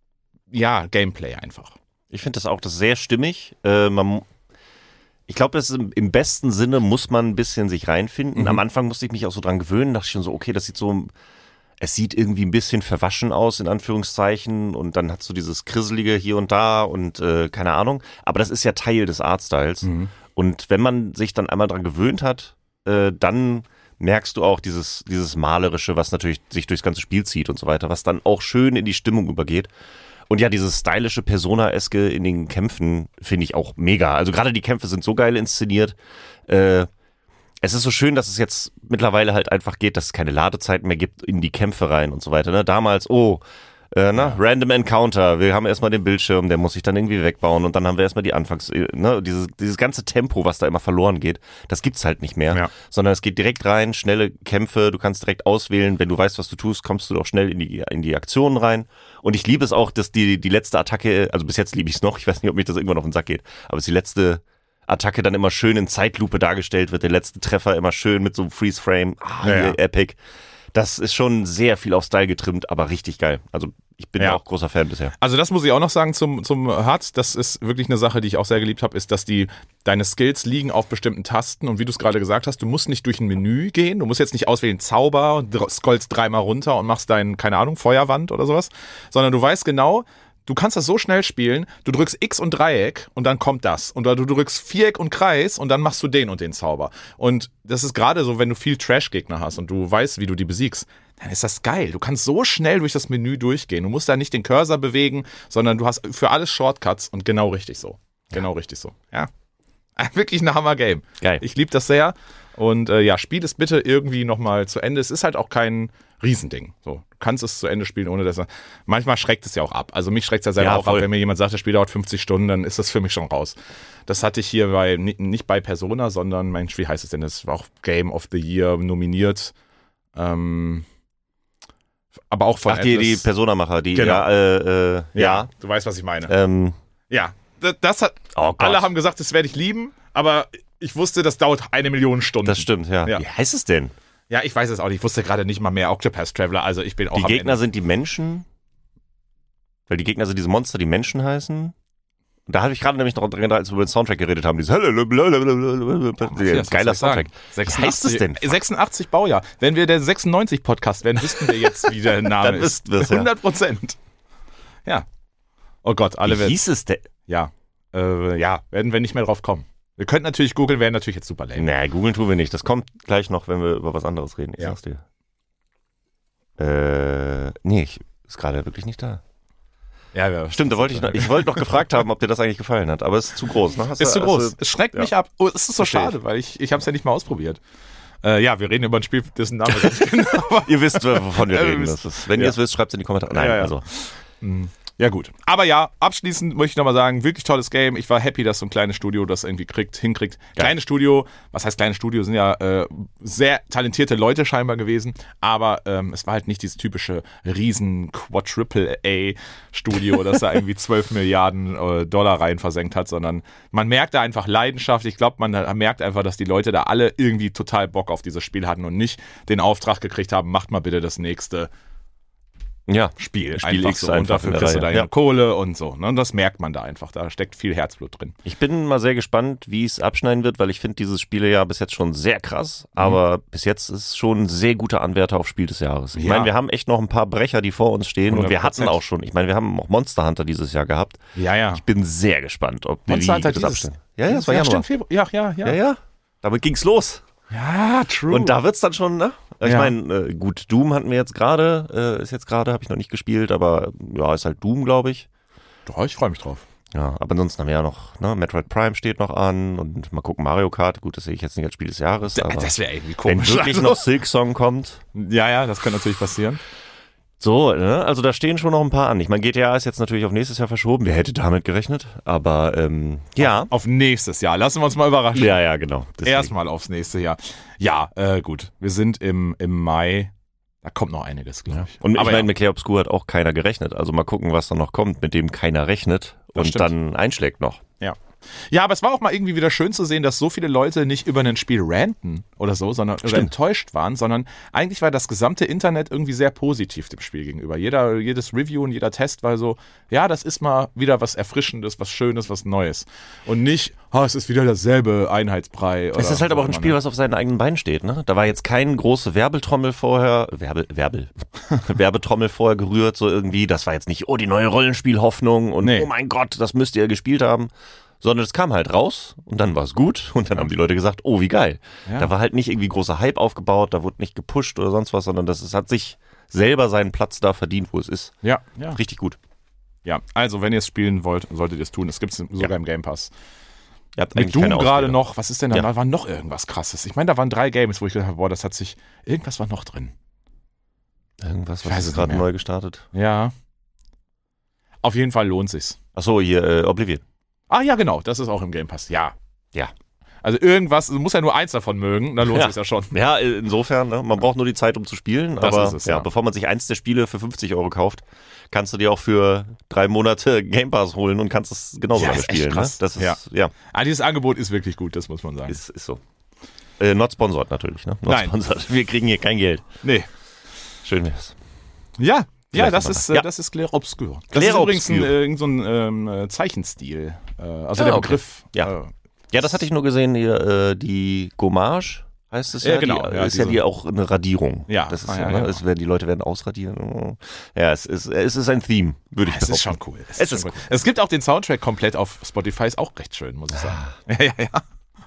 ja, Gameplay einfach. Ich finde das auch das sehr stimmig. Äh, man, ich glaube, das ist im, im besten Sinne muss man ein bisschen sich reinfinden. Mhm. Am Anfang musste ich mich auch so dran gewöhnen, dachte ich schon so, okay, das sieht so, es sieht irgendwie ein bisschen verwaschen aus, in Anführungszeichen, und dann hat so dieses Krisselige hier und da und äh, keine Ahnung. Aber das ist ja Teil des Artstyles. Mhm. Und wenn man sich dann einmal dran gewöhnt hat, äh, dann merkst du auch dieses, dieses Malerische, was natürlich sich durchs ganze Spiel zieht und so weiter, was dann auch schön in die Stimmung übergeht. Und ja, dieses stylische Persona-eske in den Kämpfen finde ich auch mega. Also gerade die Kämpfe sind so geil inszeniert. Äh, es ist so schön, dass es jetzt mittlerweile halt einfach geht, dass es keine Ladezeiten mehr gibt in die Kämpfe rein und so weiter. Ne? Damals, oh, Äh, na, ja. Random Encounter, wir haben erstmal den Bildschirm, der muss sich dann irgendwie wegbauen und dann haben wir erstmal die Anfangs, ne, dieses, dieses ganze Tempo, was da immer verloren geht, das gibt's halt nicht mehr, ja. Sondern es geht direkt rein, schnelle Kämpfe, du kannst direkt auswählen, wenn du weißt, was du tust, kommst du auch schnell in die, in die Aktionen rein und ich liebe es auch, dass die, die letzte Attacke, also bis jetzt liebe ich es noch, ich weiß nicht, ob mich das irgendwann auf den Sack geht, aber es ist die letzte Attacke dann immer schön in Zeitlupe dargestellt wird, der letzte Treffer immer schön mit so einem Freeze-Frame, ah, ja, ja. Epic. Das ist schon sehr viel auf Style getrimmt, aber richtig geil. Also ich bin ja auch großer Fan bisher. Also das muss ich auch noch sagen zum, zum H U D. Das ist wirklich eine Sache, die ich auch sehr geliebt habe, ist, dass die deine Skills liegen auf bestimmten Tasten. Und wie du es gerade gesagt hast, du musst nicht durch ein Menü gehen. Du musst jetzt nicht auswählen Zauber, scrollst dreimal runter und machst deinen, keine Ahnung, Feuerwand oder sowas. Sondern du weißt genau, du kannst das so schnell spielen, du drückst X und Dreieck und dann kommt das. Und du drückst Viereck und Kreis und dann machst du den und den Zauber. Und das ist gerade so, wenn du viel Trash-Gegner hast und du weißt, wie du die besiegst, dann ist das geil. Du kannst so schnell durch das Menü durchgehen. Du musst da nicht den Cursor bewegen, sondern du hast für alles Shortcuts und genau richtig so. Genau ja. richtig so. Ja. Wirklich ein Hammer-Game. Geil. Ich liebe das sehr. Und äh, ja, spiel es bitte irgendwie nochmal zu Ende. Es ist halt auch kein Riesending. So, du kannst es zu Ende spielen, ohne dass er. Manchmal schreckt es ja auch ab. Also mich schreckt es ja selber ja, auch voll. ab, wenn mir jemand sagt, das Spiel dauert fünfzig Stunden, dann ist das für mich schon raus. Das hatte ich hier bei, nicht bei Persona, sondern, Mensch, wie heißt es denn? Das war auch Game of the Year nominiert. Ähm, aber auch von Ach, die, die Persona-Macher, die, genau. ja, äh, äh, ja. ja. Du weißt, was ich meine. Ähm, ja, das, das hat, oh alle haben gesagt, das werde ich lieben, aber ich wusste, das dauert eine Million Stunden. Das stimmt, ja. ja. Wie heißt es denn? Ja, ich weiß es auch nicht. Ich wusste gerade nicht mal mehr Octopath Traveler, also ich bin auch Die am Gegner Ende. sind die Menschen, weil die Gegner sind diese Monster, die Menschen heißen. Und da habe ich gerade nämlich noch dran gedacht, als wir über den Soundtrack geredet haben. Dieses Ja, geiler Soundtrack. Wie heißt es denn? sechsundachtzig Baujahr. Wenn wir der sechsundneunzig-Podcast wären, wüssten wir jetzt, wie der Name Dann ist. wüssten wir es, ja. hundert Prozent. Ja. Oh Gott, alle Wie werden. hieß es denn? Ja. Äh, ja, werden wir nicht mehr drauf kommen. Wir könnten natürlich googeln, wäre natürlich jetzt super lame. Nee, googeln tun wir nicht. Das kommt gleich noch, wenn wir über was anderes reden. Ich Ja. sag's dir. Äh, nee, ich, ist gerade wirklich nicht da. Ja, ja. Stimmt, da wollte ich noch, ich wollte noch gefragt haben, ob dir das eigentlich gefallen hat, aber es ist zu groß, ne? Hast Ist du, zu groß. hast du- Es schreckt ja. mich ab. Oh, es ist so Versteh ich. schade, weil ich, ich habe es ja nicht mal ausprobiert. Äh, ja, wir reden über ein Spiel, dessen Name wir nicht genau. Ihr wisst, wovon wir Ja, wir reden. wissen- Das ist, wenn ja. ihr es wisst, schreibt es in die Kommentare. Nein, Ja, ja. also. Ja gut, aber ja, abschließend möchte ich nochmal sagen, wirklich tolles Game. Ich war happy, dass so ein kleines Studio das irgendwie kriegt, hinkriegt. Ja. Kleines Studio, was heißt kleines Studio, sind ja äh, sehr talentierte Leute scheinbar gewesen, aber ähm, es war halt nicht dieses typische riesen Quadruple-A-Studio, das da irgendwie zwölf Milliarden äh, Dollar rein versenkt hat, sondern man merkt da einfach Leidenschaft. Ich glaube, man merkt einfach, dass die Leute da alle irgendwie total Bock auf dieses Spiel hatten und nicht den Auftrag gekriegt haben, macht mal bitte das nächste Ja, Spiel, Spiel einfach X so. Und einfach dafür in der kriegst du Reihe. deine Ja. Kohle und so. Ne? Und das merkt man da einfach. Da steckt viel Herzblut drin. ich bin mal sehr gespannt, wie es abschneiden wird, weil ich finde dieses Spielejahr bis jetzt schon sehr krass, aber bis jetzt ist es schon ein sehr guter Anwärter auf Spiel des Jahres. Ich Ja. meine, wir haben echt noch ein paar Brecher, die vor uns stehen und wir hundert hatten Prozent. auch schon, ich meine, wir haben auch Monster Hunter dieses Jahr gehabt. Ja, ja. Ich bin sehr gespannt, ob Monster wie Hunter das dieses- abschneiden. Ja, ja, das war ja, Januar. stimmt, Februar. Ja, ja, ja. Ja, ja. Damit ging's los. Ja, true. Und da wird's dann schon, ne? Ich Ja. meine, äh, gut, Doom hatten wir jetzt gerade, äh, ist jetzt gerade, habe ich noch nicht gespielt, aber ja, ist halt Doom, glaube ich. Doch, ich freue mich drauf. Ja, aber ansonsten haben wir ja noch, ne, Metroid Prime steht noch an und mal gucken, Mario Kart, gut, das sehe ich jetzt nicht als Spiel des Jahres, aber Das wäre irgendwie wenn komisch. wirklich noch Silk Song kommt. ja, ja, das kann natürlich passieren. So, ne, also da stehen schon noch ein paar an. Ich meine, G T A ist jetzt natürlich auf nächstes Jahr verschoben, wer hätte damit gerechnet, aber ähm, ja. Auf nächstes Jahr. Lassen wir uns mal überraschen. Ja, ja, genau. Deswegen. Erstmal aufs nächste Jahr. Ja, äh, gut. Wir sind im, im Mai. Da kommt noch einiges, glaube ich. Und ich Aber meine, ja. mit Clair Obscur hat auch keiner gerechnet. Also mal gucken, was da noch kommt, mit dem keiner rechnet Das und stimmt. dann einschlägt noch. Ja. Ja, aber es war auch mal irgendwie wieder schön zu sehen, dass so viele Leute nicht über ein Spiel ranten oder so, sondern oder Stimmt. enttäuscht waren, sondern eigentlich war das gesamte Internet irgendwie sehr positiv dem Spiel gegenüber. Jeder, jedes Review und jeder Test war so, ja, das ist mal wieder was Erfrischendes, was Schönes, was Neues. Und nicht, oh, es ist wieder dasselbe Einheitsbrei. Oder Es ist halt aber auch ein was Spiel, immer, was auf seinen eigenen Beinen steht, ne? Da war jetzt keine große Werbetrommel vorher, Werbe, Werbel, Werbetrommel vorher gerührt, so irgendwie. Das war jetzt nicht, oh, die neue Rollenspielhoffnung und Nee. oh mein Gott, das müsst ihr gespielt haben. Sondern es kam halt raus und dann war es gut und dann haben die Leute gesagt, oh, wie geil. Ja. Da war halt nicht irgendwie großer Hype aufgebaut, da wurde nicht gepusht oder sonst was, sondern das es hat sich selber seinen Platz da verdient, wo es ist. Ja, ja. Richtig gut. Ja, also wenn ihr es spielen wollt, solltet ihr es tun. Es gibt es sogar Ja. im Game Pass. Ihr habt Mit eigentlich Doom keine gerade Ausrede. noch, was ist denn da? Ja. Da war noch irgendwas Krasses. Ich meine, da waren drei Games, wo ich gedacht habe, boah, das hat sich, irgendwas war noch drin. Irgendwas, Ich was weiß ist es gerade nicht mehr. neu gestartet. Ja. Auf jeden Fall lohnt sich's. Achso, hier, äh, Oblivion. Ah ja, genau, das ist auch im Game Pass. Ja. Ja. Also irgendwas, du musst ja nur eins davon mögen, dann lohnt Ja. sich's ja schon. Ja, insofern, ne? Man braucht nur die Zeit, um zu spielen. Das aber ist es, ja, ja. bevor man sich eins der Spiele für fünfzig Euro kauft, kannst du dir auch für drei Monate Game Pass holen und kannst es genauso Ja, lange ist echt spielen. krass. Ne? Das ist, Ja. ja, Ah, dieses Angebot ist wirklich gut, das muss man sagen. ist, ist so. Äh, not sponsored natürlich, ne? Not Nein. sponsored. Wir kriegen hier kein Geld. Nee. Schön wär's. Ja. Ja, Vielleicht das noch ist, mal. äh, Ja. das ist Clair Obscur. Das Clair ist übrigens ein, Obscur. äh, irgend so ein ähm, äh, Zeichenstil. Äh, also Ah, der okay. Begriff. Ja. Äh, Ja, das hatte ich nur gesehen, hier, äh, die Gommage heißt es ja. ja, genau. Die, ja, ist ja diese- die auch eine Radierung. Ja. Das ist Ah, ja, ja, ne? genau. es werden, die Leute werden ausradieren. Ja, es ist, es ist ein Theme, würde ich Es behaupten. ist schon cool. Es, Es ist ist schon cool. Es gibt auch den Soundtrack komplett auf Spotify, ist auch recht schön, muss ich sagen. Ja, ja, ja.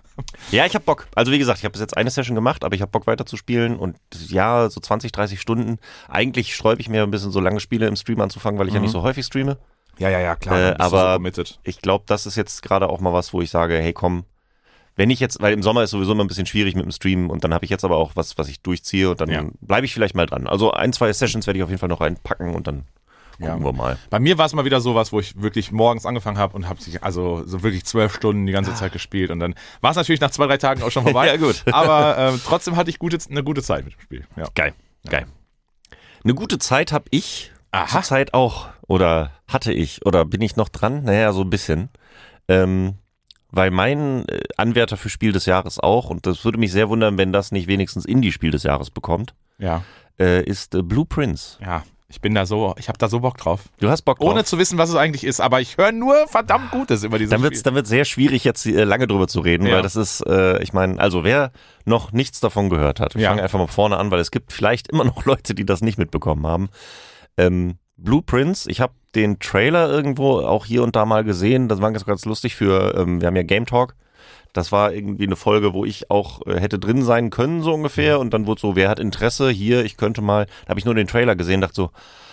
Ja, ich habe Bock. Also wie gesagt, ich habe bis jetzt eine Session gemacht, aber ich habe Bock weiter zu spielen und ja, so zwanzig, dreißig Stunden. Eigentlich sträube ich mir ein bisschen so lange Spiele im Stream anzufangen, weil ich Mhm. ja nicht so häufig streame. Ja, ja, ja, klar. Äh, dann bist du aber so committed. ich glaube, das ist jetzt gerade auch mal was, wo ich sage, hey komm, wenn ich jetzt, weil im Sommer ist sowieso immer ein bisschen schwierig mit dem Stream und dann habe ich jetzt aber auch was, was ich durchziehe und dann Ja. bleibe ich vielleicht mal dran. Also ein, zwei Sessions werde ich auf jeden Fall noch reinpacken und dann gucken Ja. wir mal. Bei mir war es mal wieder sowas, wo ich wirklich morgens angefangen habe und habe also so wirklich zwölf Stunden die ganze Zeit gespielt und dann war es natürlich nach zwei, drei Tagen auch schon vorbei. Ja, gut. Aber ähm, trotzdem hatte ich gute, eine gute Zeit mit dem Spiel. Ja. Geil, geil. Eine gute Zeit habe ich Aha. zur Zeit auch oder hatte ich oder bin ich noch dran? Naja, so ein bisschen. Ähm, weil mein äh, Anwärter für Spiel des Jahres auch, und das würde mich sehr wundern, wenn das nicht wenigstens Indie-Spiel des Jahres bekommt, Ja, äh, ist äh, Blue Prince. ja. Ich bin da so, ich habe da so Bock drauf. Du hast Bock drauf? Ohne zu wissen, was es eigentlich ist, aber ich höre nur verdammt Gutes über dieses Dann wird's, Spiel. dann wird's sehr schwierig, jetzt äh, lange drüber zu reden, Ja. weil das ist, äh, ich meine, also wer noch nichts davon gehört hat, wir Ja. fangen einfach mal vorne an, weil es gibt vielleicht immer noch Leute, die das nicht mitbekommen haben. Ähm, Blue Prince, ich habe den Trailer irgendwo auch hier und da mal gesehen, das war ganz, ganz lustig für, ähm, wir haben ja Game Talk. Das war irgendwie eine Folge, wo ich auch äh, hätte drin sein können, so ungefähr. Und dann wurde so, wer hat Interesse hier, ich könnte mal, da habe ich nur den Trailer gesehen, dachte so,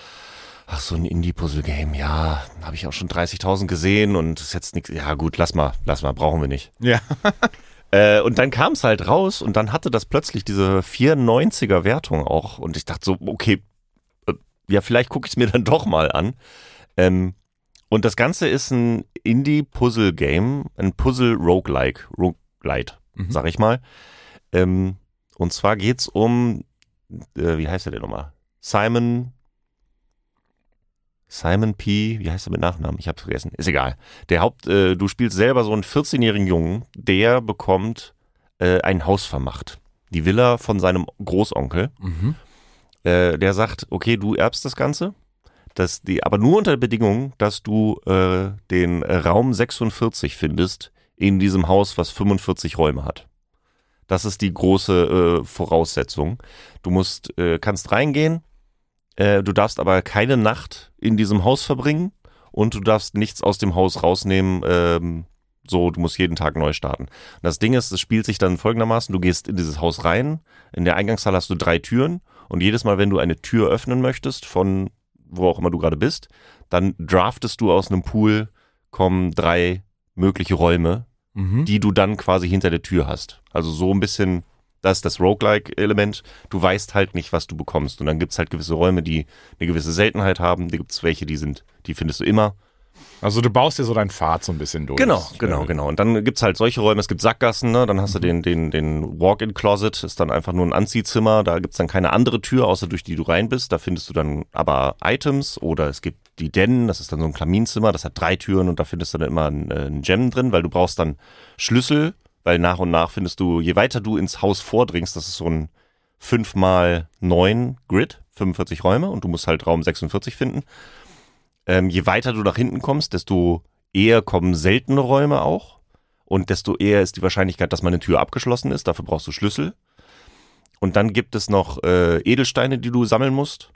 ach, so ein Indie-Puzzle-Game, ja, habe ich auch schon dreißigtausend gesehen und ist jetzt nichts, ja gut, lass mal, lass mal, brauchen wir nicht. Ja. Äh, und dann kam es halt raus und dann hatte das plötzlich diese vierundneunziger Wertung auch und ich dachte so, okay, äh, ja, vielleicht gucke ich es mir dann doch mal an. Ähm, und das Ganze ist ein Indie-Puzzle-Game, ein Puzzle-Roguelike, Roguelite, Mhm. sag ich mal. Ähm, und zwar geht's um, äh, wie heißt der denn nochmal? Simon Simon P., wie heißt er mit Nachnamen? Ich hab's vergessen. Ist egal. Der Haupt, äh, du spielst selber so einen vierzehnjährigen Jungen, der bekommt äh, ein Haus vermacht. Die Villa von seinem Großonkel. Mhm. Äh, der sagt, okay, du erbst das Ganze, dass die, aber nur unter der Bedingung, dass du äh, den Raum sechsundvierzig findest in diesem Haus, was fünfundvierzig Räume hat. Das ist die große äh, Voraussetzung. Du musst, äh, kannst reingehen, äh, du darfst aber keine Nacht in diesem Haus verbringen und du darfst nichts aus dem Haus rausnehmen. Ähm, so, du musst jeden Tag neu starten. Und das Ding ist, es spielt sich dann folgendermaßen, du gehst in dieses Haus rein, in der Eingangshalle hast du drei Türen und jedes Mal, wenn du eine Tür öffnen möchtest, von wo auch immer du gerade bist, dann draftest du aus einem Pool, kommen drei mögliche Räume, Mhm. die du dann quasi hinter der Tür hast. Also so ein bisschen, das ist das Roguelike-Element. Du weißt halt nicht, was du bekommst. Und dann gibt's halt gewisse Räume, die eine gewisse Seltenheit haben. Da gibt's welche, die sind, die findest du immer. Also du baust dir so deinen Pfad so ein bisschen durch. Genau, genau, genau. Und dann gibt's halt solche Räume, es gibt Sackgassen, ne? Dann hast du den, den, den Walk-in-Closet, ist dann einfach nur ein Anziehzimmer, da gibt's dann keine andere Tür, außer durch die du rein bist. Da findest du dann aber Items oder es gibt die Den, das ist dann so ein Kaminzimmer, das hat drei Türen und da findest du dann immer ein, äh, ein Gem drin, weil du brauchst dann Schlüssel, weil nach und nach findest du, je weiter du ins Haus vordringst, das ist so ein fünf mal neun Grid, fünfundvierzig Räume und du musst halt Raum sechsundvierzig finden. Ähm, je weiter du nach hinten kommst, desto eher kommen seltene Räume auch und desto eher ist die Wahrscheinlichkeit, dass mal eine Tür abgeschlossen ist. Dafür brauchst du Schlüssel. Und dann gibt es noch äh, Edelsteine, die du sammeln musst.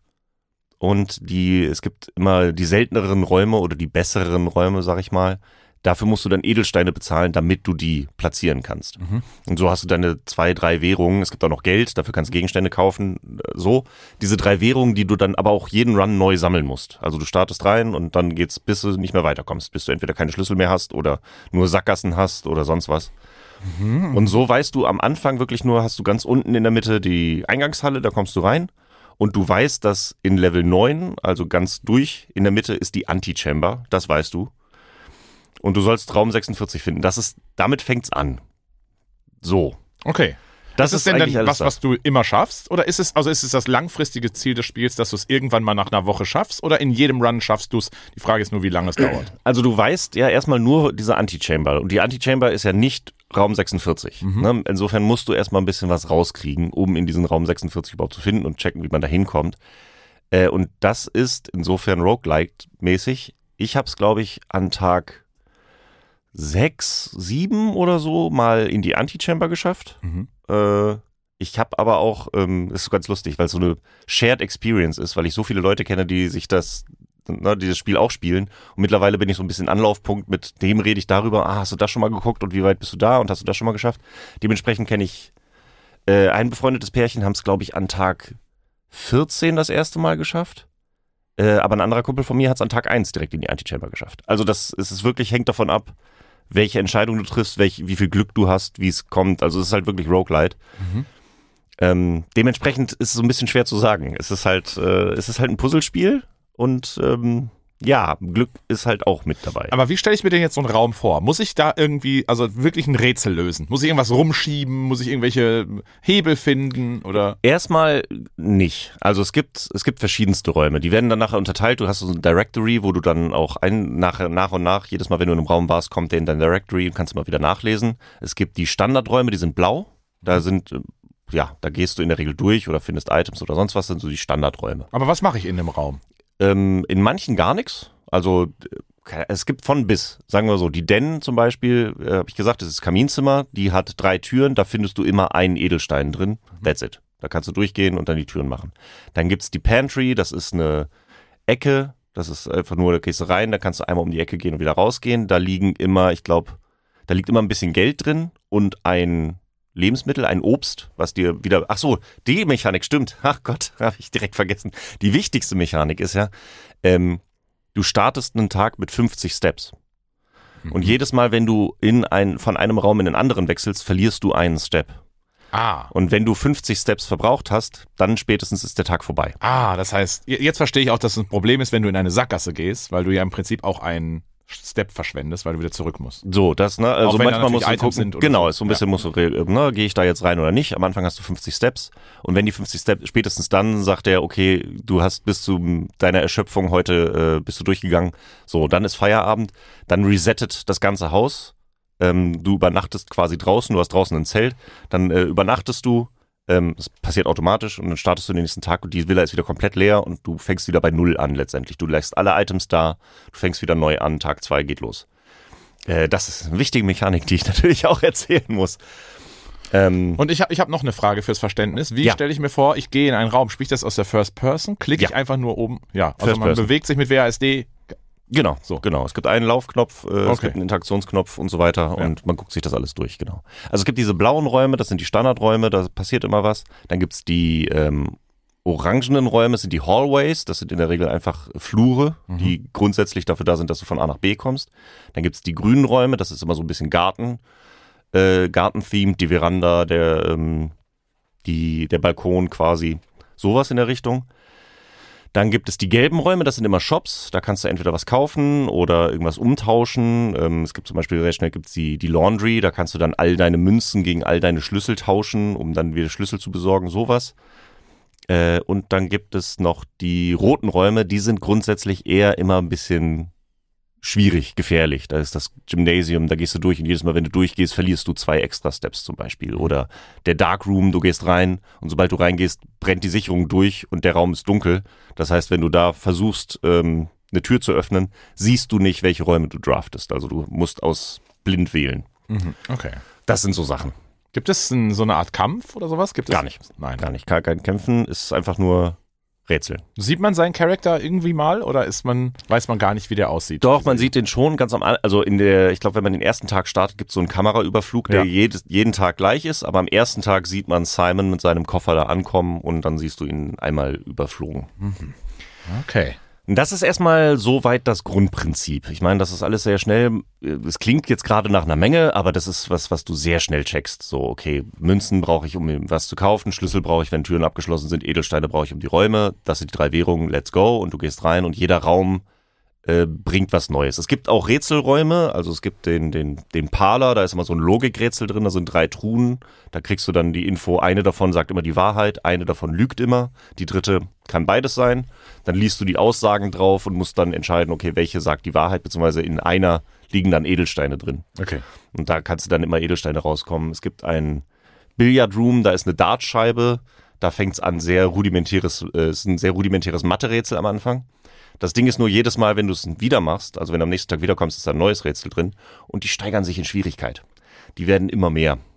Und die, es gibt immer die selteneren Räume oder die besseren Räume, sag ich mal. Dafür musst du dann Edelsteine bezahlen, damit du die platzieren kannst. Mhm. Und so hast du deine zwei, drei Währungen. Es gibt auch noch Geld, dafür kannst du Gegenstände kaufen. So, diese drei Währungen, die du dann aber auch jeden Run neu sammeln musst. Also du startest rein und dann geht's, bis du nicht mehr weiterkommst. Bis du entweder keine Schlüssel mehr hast oder nur Sackgassen hast oder sonst was. Mhm. Und so weißt du am Anfang wirklich nur, hast du ganz unten in der Mitte die Eingangshalle, da kommst du rein. Und du weißt, dass in Level neun, also ganz durch, in der Mitte ist die Anti-Chamber. Das weißt du. Und du sollst Raum sechsundvierzig finden. Das ist, damit fängt's an. So. Okay. Das ist es denn eigentlich dann alles was, was du immer schaffst? Oder ist es, also ist es das langfristige Ziel des Spiels, dass du es irgendwann mal nach einer Woche schaffst? Oder in jedem Run schaffst du es? Die Frage ist nur, wie lange es dauert. Also du weißt ja erstmal nur diese Anti-Chamber. Und die Anti-Chamber ist ja nicht Raum sechsundvierzig. Mhm. Ne? Insofern musst du erstmal ein bisschen was rauskriegen, um in diesen Raum sechsundvierzig überhaupt zu finden und checken, wie man da hinkommt. Äh, und das ist insofern Roguelike-mäßig. Ich habe es, glaube ich, an Tag sechs, sieben oder so mal in die Anti-Chamber geschafft. Mhm. Äh, ich habe aber auch, ähm, das ist ganz lustig, weil es so eine Shared Experience ist, weil ich so viele Leute kenne, die sich das, ne, die das Spiel auch spielen. Und mittlerweile bin ich so ein bisschen Anlaufpunkt, mit dem rede ich darüber, ah, hast du das schon mal geguckt und wie weit bist du da und hast du das schon mal geschafft? Dementsprechend kenne ich äh, ein befreundetes Pärchen, haben es, glaube ich, an Tag vierzehn das erste Mal geschafft. Äh, aber ein anderer Kumpel von mir hat es an Tag eins direkt in die Antichamber geschafft. Also das ist es wirklich, hängt davon ab, welche Entscheidung du triffst, welch, wie viel Glück du hast, wie es kommt. Also es ist halt wirklich Roguelite. Mhm. Ähm, dementsprechend ist es so ein bisschen schwer zu sagen. Es ist halt, äh, es ist halt ein Puzzlespiel und ähm, ja, Glück ist halt auch mit dabei. Aber wie stelle ich mir denn jetzt so einen Raum vor? Muss ich da irgendwie, also wirklich ein Rätsel lösen? Muss ich irgendwas rumschieben? Muss ich irgendwelche Hebel finden? Oder? Erstmal nicht. Also es gibt, es gibt verschiedenste Räume. Die werden dann nachher unterteilt. Du hast so ein Directory, wo du dann auch ein, nach, nach und nach, jedes Mal, wenn du in einem Raum warst, kommt der in dein Directory und kannst du mal wieder nachlesen. Es gibt die Standardräume, die sind blau. Da sind, ja, da gehst du in der Regel durch oder findest Items oder sonst was, sind so die Standardräume. Aber was mache ich in einem Raum? Ähm, in manchen gar nichts. Also es gibt von bis, sagen wir so, die Den zum Beispiel, äh, habe ich gesagt, das ist das Kaminzimmer, die hat drei Türen, da findest du immer einen Edelstein drin. That's it. Da kannst du durchgehen und dann die Türen machen. Dann gibt's die Pantry, das ist eine Ecke, das ist einfach nur, da gehst du rein, da kannst du einmal um die Ecke gehen und wieder rausgehen. Da liegen immer, ich glaube, da liegt immer ein bisschen Geld drin und ein Lebensmittel, ein Obst, was dir wieder, ach so, die Mechanik stimmt, ach Gott, habe ich direkt vergessen. Die wichtigste Mechanik ist ja, ähm, du startest einen Tag mit fünfzig Steps. Mhm. Und jedes Mal, wenn du in ein, von einem Raum in den anderen wechselst, verlierst du einen Step. Ah. Und wenn du fünfzig Steps verbraucht hast, dann spätestens ist der Tag vorbei. Ah, das heißt, jetzt verstehe ich auch, dass es ein Problem ist, wenn du in eine Sackgasse gehst, weil du ja im Prinzip auch einen Step verschwendest, weil du wieder zurück musst. So, das, ne, also manchmal musst du Items gucken, sind oder genau, so. ist so ein bisschen, ja. musst du, ne, gehe ich da jetzt rein oder nicht? Am Anfang hast du fünfzig Steps und wenn die fünfzig Steps, spätestens dann sagt er, okay, du hast bis zu deiner Erschöpfung heute, äh, bist du durchgegangen, so, dann ist Feierabend, dann resettet das ganze Haus, ähm, du übernachtest quasi draußen, du hast draußen ein Zelt, dann äh, übernachtest du, ähm, das passiert automatisch und dann startest du den nächsten Tag und die Villa ist wieder komplett leer und du fängst wieder bei Null an letztendlich. Du lässt alle Items da, du fängst wieder neu an, Tag zwei geht los. Äh, das ist eine wichtige Mechanik, die ich natürlich auch erzählen muss. Ähm, und ich habe ich hab noch eine Frage fürs Verständnis. Wie ja. stelle ich mir vor, ich gehe in einen Raum, sprich das aus der First Person, klicke ja. ich einfach nur oben, ja, also First man Person. bewegt sich mit W A S D. Genau, so. genau. Es gibt einen Laufknopf, äh, okay. es gibt einen Interaktionsknopf und so weiter ja. und man guckt sich das alles durch, genau. Also es gibt diese blauen Räume, das sind die Standardräume, da passiert immer was. Dann gibt's die ähm, orangenen Räume, das sind die Hallways, das sind in der Regel einfach Flure, mhm. die grundsätzlich dafür da sind, dass du von A nach B kommst. Dann gibt's die grünen Räume, das ist immer so ein bisschen Garten, äh, Garten-themed, die Veranda, der, ähm, die, der Balkon quasi, sowas in der Richtung. Dann gibt es die gelben Räume, das sind immer Shops, da kannst du entweder was kaufen oder irgendwas umtauschen. Ähm, es gibt zum Beispiel sehr schnell gibt's die, die Laundry, da kannst du dann all deine Münzen gegen all deine Schlüssel tauschen, um dann wieder Schlüssel zu besorgen, sowas. Äh, und dann gibt es noch die roten Räume, die sind grundsätzlich eher immer ein bisschen schwierig, gefährlich. Da ist das Gymnasium, da gehst du durch und jedes Mal, wenn du durchgehst, verlierst du zwei extra Steps zum Beispiel. Oder der Dark Room, du gehst rein und sobald du reingehst, brennt die Sicherung durch und der Raum ist dunkel. Das heißt, wenn du da versuchst, ähm, eine Tür zu öffnen, siehst du nicht, welche Räume du draftest. Also du musst aus blind wählen. Mhm, okay. Das sind so Sachen. Gibt es ein, so eine Art Kampf oder sowas? Gibt es? Gar nicht. Nein. Gar nicht. Kein Kämpfen, ist einfach nur Rätsel. Sieht man seinen Charakter irgendwie mal oder ist man, weiß man gar nicht, wie der aussieht? Doch, man sieht den schon ganz am Anfang, also in der, ich glaube, wenn man den ersten Tag startet, gibt es so einen Kameraüberflug, der ja. jedes, jeden Tag gleich ist, aber am ersten Tag sieht man Simon mit seinem Koffer da ankommen und dann siehst du ihn einmal überflogen. Mhm. Okay. Das ist erstmal soweit das Grundprinzip. Ich meine, das ist alles sehr schnell, es klingt jetzt gerade nach einer Menge, aber das ist was, was du sehr schnell checkst. So, okay, Münzen brauche ich, um was zu kaufen, Schlüssel brauche ich, wenn Türen abgeschlossen sind, Edelsteine brauche ich um die Räume, das sind die drei Währungen, let's go, und du gehst rein und jeder Raum äh, bringt was Neues. Es gibt auch Rätselräume, also es gibt den, den, den Parler, da ist immer so ein Logikrätsel drin, da sind drei Truhen, da kriegst du dann die Info, eine davon sagt immer die Wahrheit, eine davon lügt immer, die dritte kann beides sein. Dann liest du die Aussagen drauf und musst dann entscheiden, okay, welche sagt die Wahrheit, beziehungsweise in einer liegen dann Edelsteine drin. Okay. Und da kannst du dann immer Edelsteine rauskommen. Es gibt ein Billardroom, da ist eine Dartscheibe, da fängt es an, sehr rudimentäres, äh, ist ein sehr rudimentäres Mathe-Rätsel am Anfang. Das Ding ist nur, jedes Mal, wenn du es wieder machst, also wenn du am nächsten Tag wiederkommst, ist da ein neues Rätsel drin und die steigern sich in Schwierigkeit. Die werden immer mehr.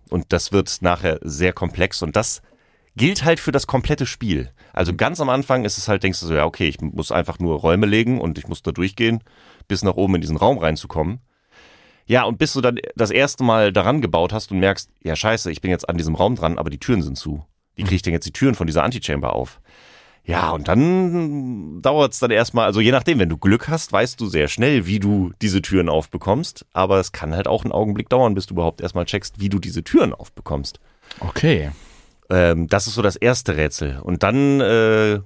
und das wird nachher sehr komplex und das gilt halt für das komplette Spiel. Also ganz am Anfang ist es halt, denkst du so, ja okay, ich muss einfach nur Räume legen und ich muss da durchgehen, bis nach oben in diesen Raum reinzukommen. Ja, und bis du dann das erste Mal daran gebaut hast und merkst, ja scheiße, ich bin jetzt an diesem Raum dran, aber die Türen sind zu. Wie kriege ich denn jetzt die Türen von dieser Antichamber auf? Ja, und dann dauert es dann erstmal, also je nachdem, wenn du Glück hast, weißt du sehr schnell, wie du diese Türen aufbekommst, aber es kann halt auch einen Augenblick dauern, bis du überhaupt erstmal checkst, wie du diese Türen aufbekommst. Okay. Ähm, das ist so das erste Rätsel. Und dann, äh,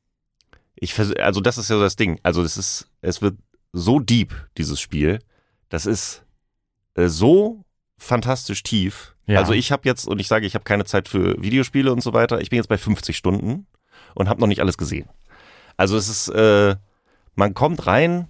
ich vers- also das ist ja so das Ding, also es ist, es wird so deep, dieses Spiel, das ist so fantastisch tief. Ja. Also ich habe jetzt, und ich sage, ich habe keine Zeit für Videospiele und so weiter, ich bin jetzt bei fünfzig Stunden und habe noch nicht alles gesehen. Also es ist, äh, man kommt rein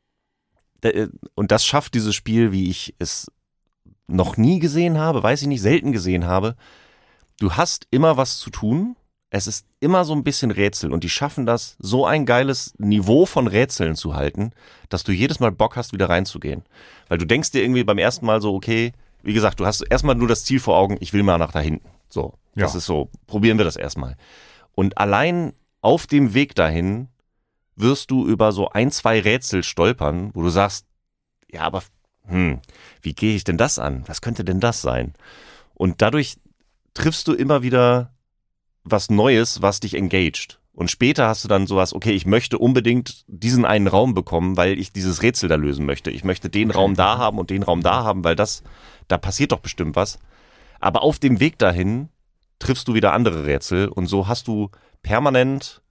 äh, und das schafft dieses Spiel, wie ich es noch nie gesehen habe, weiß ich nicht, selten gesehen habe. Du hast immer was zu tun, es ist immer so ein bisschen Rätsel und die schaffen das, so ein geiles Niveau von Rätseln zu halten, dass du jedes Mal Bock hast, wieder reinzugehen. Weil du denkst dir irgendwie beim ersten Mal so, okay, wie gesagt, du hast erstmal nur das Ziel vor Augen, ich will mal nach da hinten. So, das Ja. ist so, probieren wir das erstmal. Und allein auf dem Weg dahin wirst du über so ein, zwei Rätsel stolpern, wo du sagst, ja, aber hm, wie gehe ich denn das an? Was könnte denn das sein? Und dadurch triffst du immer wieder was Neues, was dich engaged. Und später hast du dann sowas, okay, ich möchte unbedingt diesen einen Raum bekommen, weil ich dieses Rätsel da lösen möchte. Ich möchte den Raum da haben und den Raum da haben, weil das, da passiert doch bestimmt was. Aber auf dem Weg dahin triffst du wieder andere Rätsel und so hast du permanent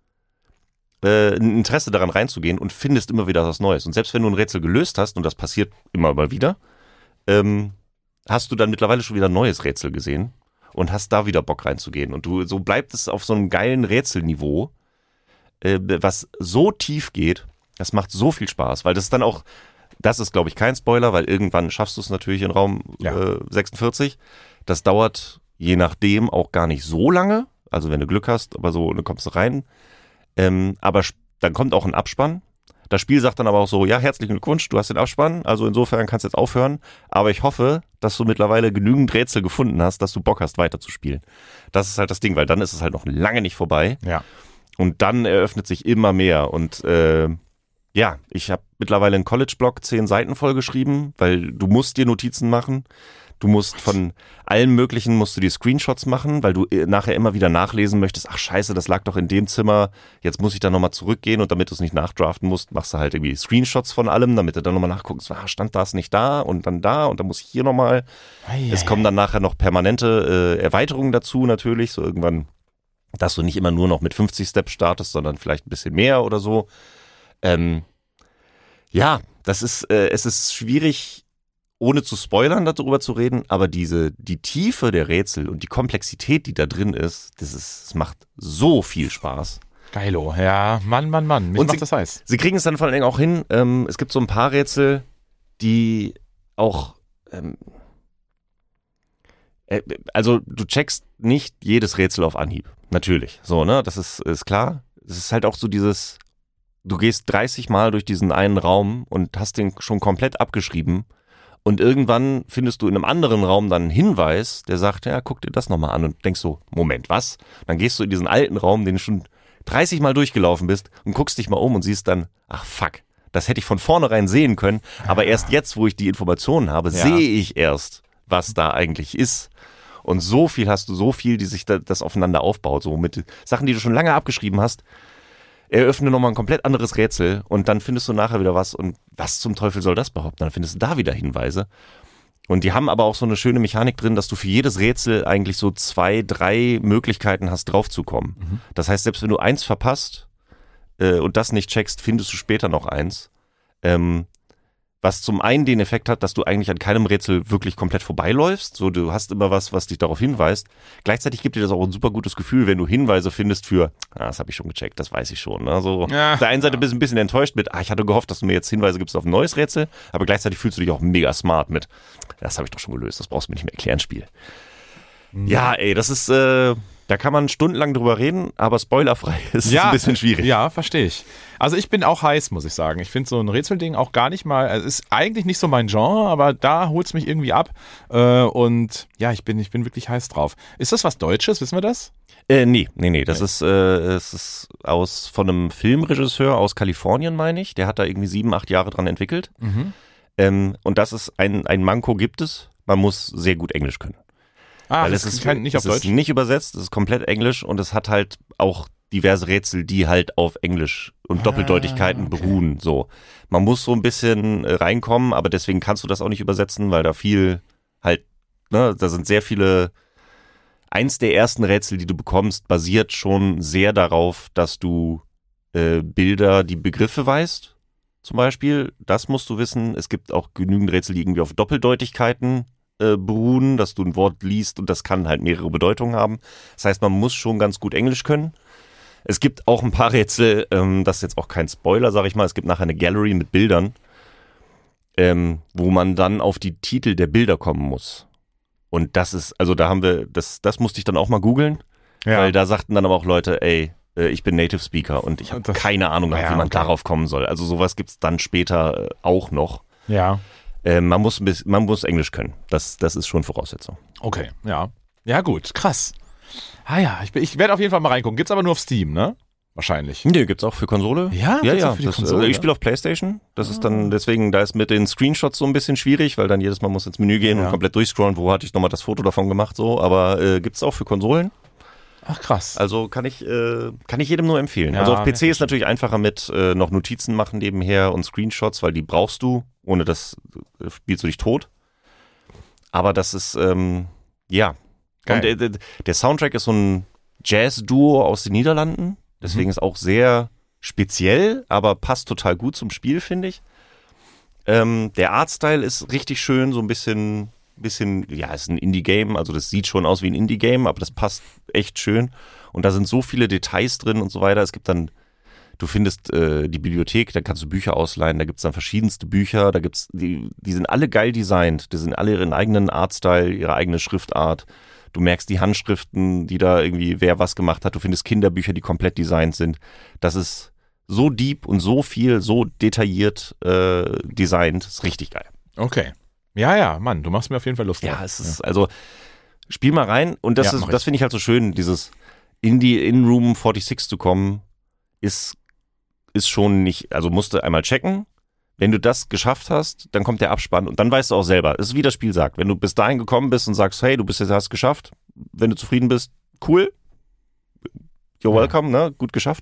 äh, ein Interesse daran reinzugehen und findest immer wieder was Neues. Und selbst wenn du ein Rätsel gelöst hast, und das passiert immer mal wieder, ähm, hast du dann mittlerweile schon wieder ein neues Rätsel gesehen und hast da wieder Bock reinzugehen. Und du, so bleibt es auf so einem geilen Rätselniveau, äh, was so tief geht, das macht so viel Spaß, weil das ist dann auch, das ist glaube ich kein Spoiler, weil irgendwann schaffst du es natürlich in Raum Ja. äh, sechsundvierzig. Das dauert je nachdem auch gar nicht so lange, also wenn du Glück hast, aber so, dann kommst du rein. Ähm, aber sp- dann kommt auch ein Abspann. Das Spiel sagt dann aber auch so, ja, herzlichen Glückwunsch, du hast den Abspann, also insofern kannst du jetzt aufhören. Aber ich hoffe, dass du mittlerweile genügend Rätsel gefunden hast, dass du Bock hast, weiterzuspielen. Das ist halt das Ding, weil dann ist es halt noch lange nicht vorbei. Ja. Und dann eröffnet sich immer mehr. Und äh, ja, ich habe mittlerweile einen College-Blog zehn Seiten voll geschrieben, weil du musst dir Notizen machen. Du musst von allem Möglichen, musst du dir Screenshots machen, weil du nachher immer wieder nachlesen möchtest, ach scheiße, das lag doch in dem Zimmer, jetzt muss ich da nochmal zurückgehen und damit du es nicht nachdraften musst, machst du halt irgendwie Screenshots von allem, damit du dann nochmal nachguckst, ah, stand das nicht da und dann da und dann muss ich hier nochmal. Es kommen dann nachher noch permanente äh, Erweiterungen dazu natürlich, so irgendwann, dass du nicht immer nur noch mit fünfzig Steps startest, sondern vielleicht ein bisschen mehr oder so. Ähm, ja, das ist, äh, es ist schwierig, ohne zu spoilern, darüber zu reden, aber diese, die Tiefe der Rätsel und die Komplexität, die da drin ist, das ist, es macht so viel Spaß. Geilo, ja, Mann, Mann, Mann, mich Und macht sie- das heiß. Sie kriegen es dann vor allen Dingen auch hin, ähm, es gibt so ein paar Rätsel, die auch, ähm, äh, also du checkst nicht jedes Rätsel auf Anhieb, natürlich, so, ne, das ist, ist klar. Es ist halt auch so dieses, du gehst dreißig Mal durch diesen einen Raum und hast den schon komplett abgeschrieben. Und irgendwann findest du in einem anderen Raum dann einen Hinweis, der sagt, ja, guck dir das nochmal an und denkst so, Moment, was? Dann gehst du in diesen alten Raum, den du schon dreißig Mal durchgelaufen bist und guckst dich mal um und siehst dann, ach fuck, das hätte ich von vornherein sehen können, aber erst jetzt, wo ich die Informationen habe, Ja. sehe ich erst, was da eigentlich ist. Und so viel hast du, so viel, die sich da, das aufeinander aufbaut, so mit Sachen, die du schon lange abgeschrieben hast, eröffne nochmal ein komplett anderes Rätsel und dann findest du nachher wieder was und was zum Teufel soll das behaupten? Dann findest du da wieder Hinweise. Und die haben aber auch so eine schöne Mechanik drin, dass du für jedes Rätsel eigentlich so zwei, drei Möglichkeiten hast, draufzukommen. Mhm. Das heißt, selbst wenn du eins verpasst äh, und das nicht checkst, findest du später noch eins. Ähm, was zum einen den Effekt hat, dass du eigentlich an keinem Rätsel wirklich komplett vorbeiläufst. So, du hast immer was, was dich darauf hinweist. Gleichzeitig gibt dir das auch ein super gutes Gefühl, wenn du Hinweise findest für, ah, das habe ich schon gecheckt, das weiß ich schon. Ne? So, Ja. auf der einen Seite bist du ein bisschen enttäuscht mit, ah, ich hatte gehofft, dass du mir jetzt Hinweise gibst auf ein neues Rätsel, aber gleichzeitig fühlst du dich auch mega smart mit, das habe ich doch schon gelöst, das brauchst du mir nicht mehr erklären, Spiel. Ja, ey, das ist, äh, Da kann man stundenlang drüber reden, aber spoilerfrei ist Ja, es ein bisschen schwierig. Ja, verstehe ich. Also ich bin auch heiß, muss ich sagen. Ich finde so ein Rätselding auch gar nicht mal, also ist eigentlich nicht so mein Genre, aber da holt es mich irgendwie ab. Äh, und ja, ich bin, ich bin wirklich heiß drauf. Ist das was Deutsches, wissen wir das? Äh, nee, nee, nee. Das nee. ist, äh, es ist aus, von einem Filmregisseur aus Kalifornien, meine ich. Der hat da irgendwie sieben, acht Jahre dran entwickelt. Mhm. Ähm, und das ist ein, ein Manko gibt es. Man muss sehr gut Englisch können. Ah, Weil das es ist kein, nicht auf es Deutsch? ist nicht übersetzt, es ist komplett Englisch und es hat halt auch diverse Rätsel, die halt auf Englisch und Doppeldeutigkeiten ah, okay. beruhen. So, man muss so ein bisschen äh, reinkommen, aber deswegen kannst du das auch nicht übersetzen, weil da viel halt, ne, da sind sehr viele. Eins der ersten Rätsel, die du bekommst, basiert schon sehr darauf, dass du äh, Bilder, die Begriffe weißt. Zum Beispiel, das musst du wissen. Es gibt auch genügend Rätsel, die irgendwie auf Doppeldeutigkeiten äh, beruhen, dass du ein Wort liest und das kann halt mehrere Bedeutungen haben. Das heißt, man muss schon ganz gut Englisch können. Es gibt auch ein paar Rätsel, ähm, das ist jetzt auch kein Spoiler, sag ich mal. Es gibt nachher eine Gallery mit Bildern, ähm, wo man dann auf die Titel der Bilder kommen muss. Und das ist, also da haben wir, das, das musste ich dann auch mal googeln, Ja. weil da sagten dann aber auch Leute, ey, äh, ich bin Native Speaker und ich habe Das- keine Ahnung, Ja, wie man okay. darauf kommen soll. Also sowas gibt's dann später äh, auch noch. Ja. Äh, man muss ein bisschen, man muss Englisch können. Das, das ist schon Voraussetzung. Okay, ja. Ja, gut, krass. Ah ja, ich, bin- ich werde auf jeden Fall mal reingucken. Gibt's aber nur auf Steam, ne? Wahrscheinlich. Nee, gibt's auch für Konsole. Ja, ja, gibt's ja. auch für die das, Konsole? äh, ich spiele auf PlayStation. Das ist dann deswegen, da ist mit den Screenshots so ein bisschen schwierig, weil dann jedes Mal muss ins Menü gehen Ja. und komplett durchscrollen. Wo hatte ich nochmal das Foto davon gemacht? So, aber äh, gibt's auch für Konsolen. Ach, krass. Also kann ich, äh, kann ich jedem nur empfehlen. Ja, also auf P C ja, ist natürlich einfacher mit äh, noch Notizen machen nebenher und Screenshots, weil die brauchst du. Ohne das äh, spielst du dich tot. Aber das ist, ähm, ja. Geil. Und äh, der Soundtrack ist so ein Jazz-Duo aus den Niederlanden. Deswegen Mhm. ist auch sehr speziell, aber passt total gut zum Spiel, finde ich. Ähm, der Artstyle ist richtig schön, so ein bisschen, bisschen, ja, ist ein Indie-Game, also das sieht schon aus wie ein Indie-Game, aber das passt echt schön. Und da sind so viele Details drin und so weiter. Es gibt dann, du findest äh, die Bibliothek, da kannst du Bücher ausleihen, da gibt's dann verschiedenste Bücher, da gibt's, die, die sind alle geil designt, die sind alle ihren eigenen Artstyle, ihre eigene Schriftart. Du merkst die Handschriften, die da irgendwie wer was gemacht hat. Du findest Kinderbücher, die komplett designt sind. Das ist so deep und so viel, so detailliert äh, designt. Ist richtig geil. Okay. Ja, ja, Mann, du machst mir auf jeden Fall Lust Ja, drauf. es ist, also, spiel mal rein. Und das Ja, ist, mach ich. das finde ich halt so schön, dieses in die In-Room sechsundvierzig zu kommen, ist, ist schon nicht, also musst du einmal checken. Wenn du das geschafft hast, dann kommt der Abspann und dann weißt du auch selber, es ist wie das Spiel sagt. Wenn du bis dahin gekommen bist und sagst, hey, du bist jetzt, hast es geschafft, wenn du zufrieden bist, cool, you're Ja. welcome, ne, gut geschafft.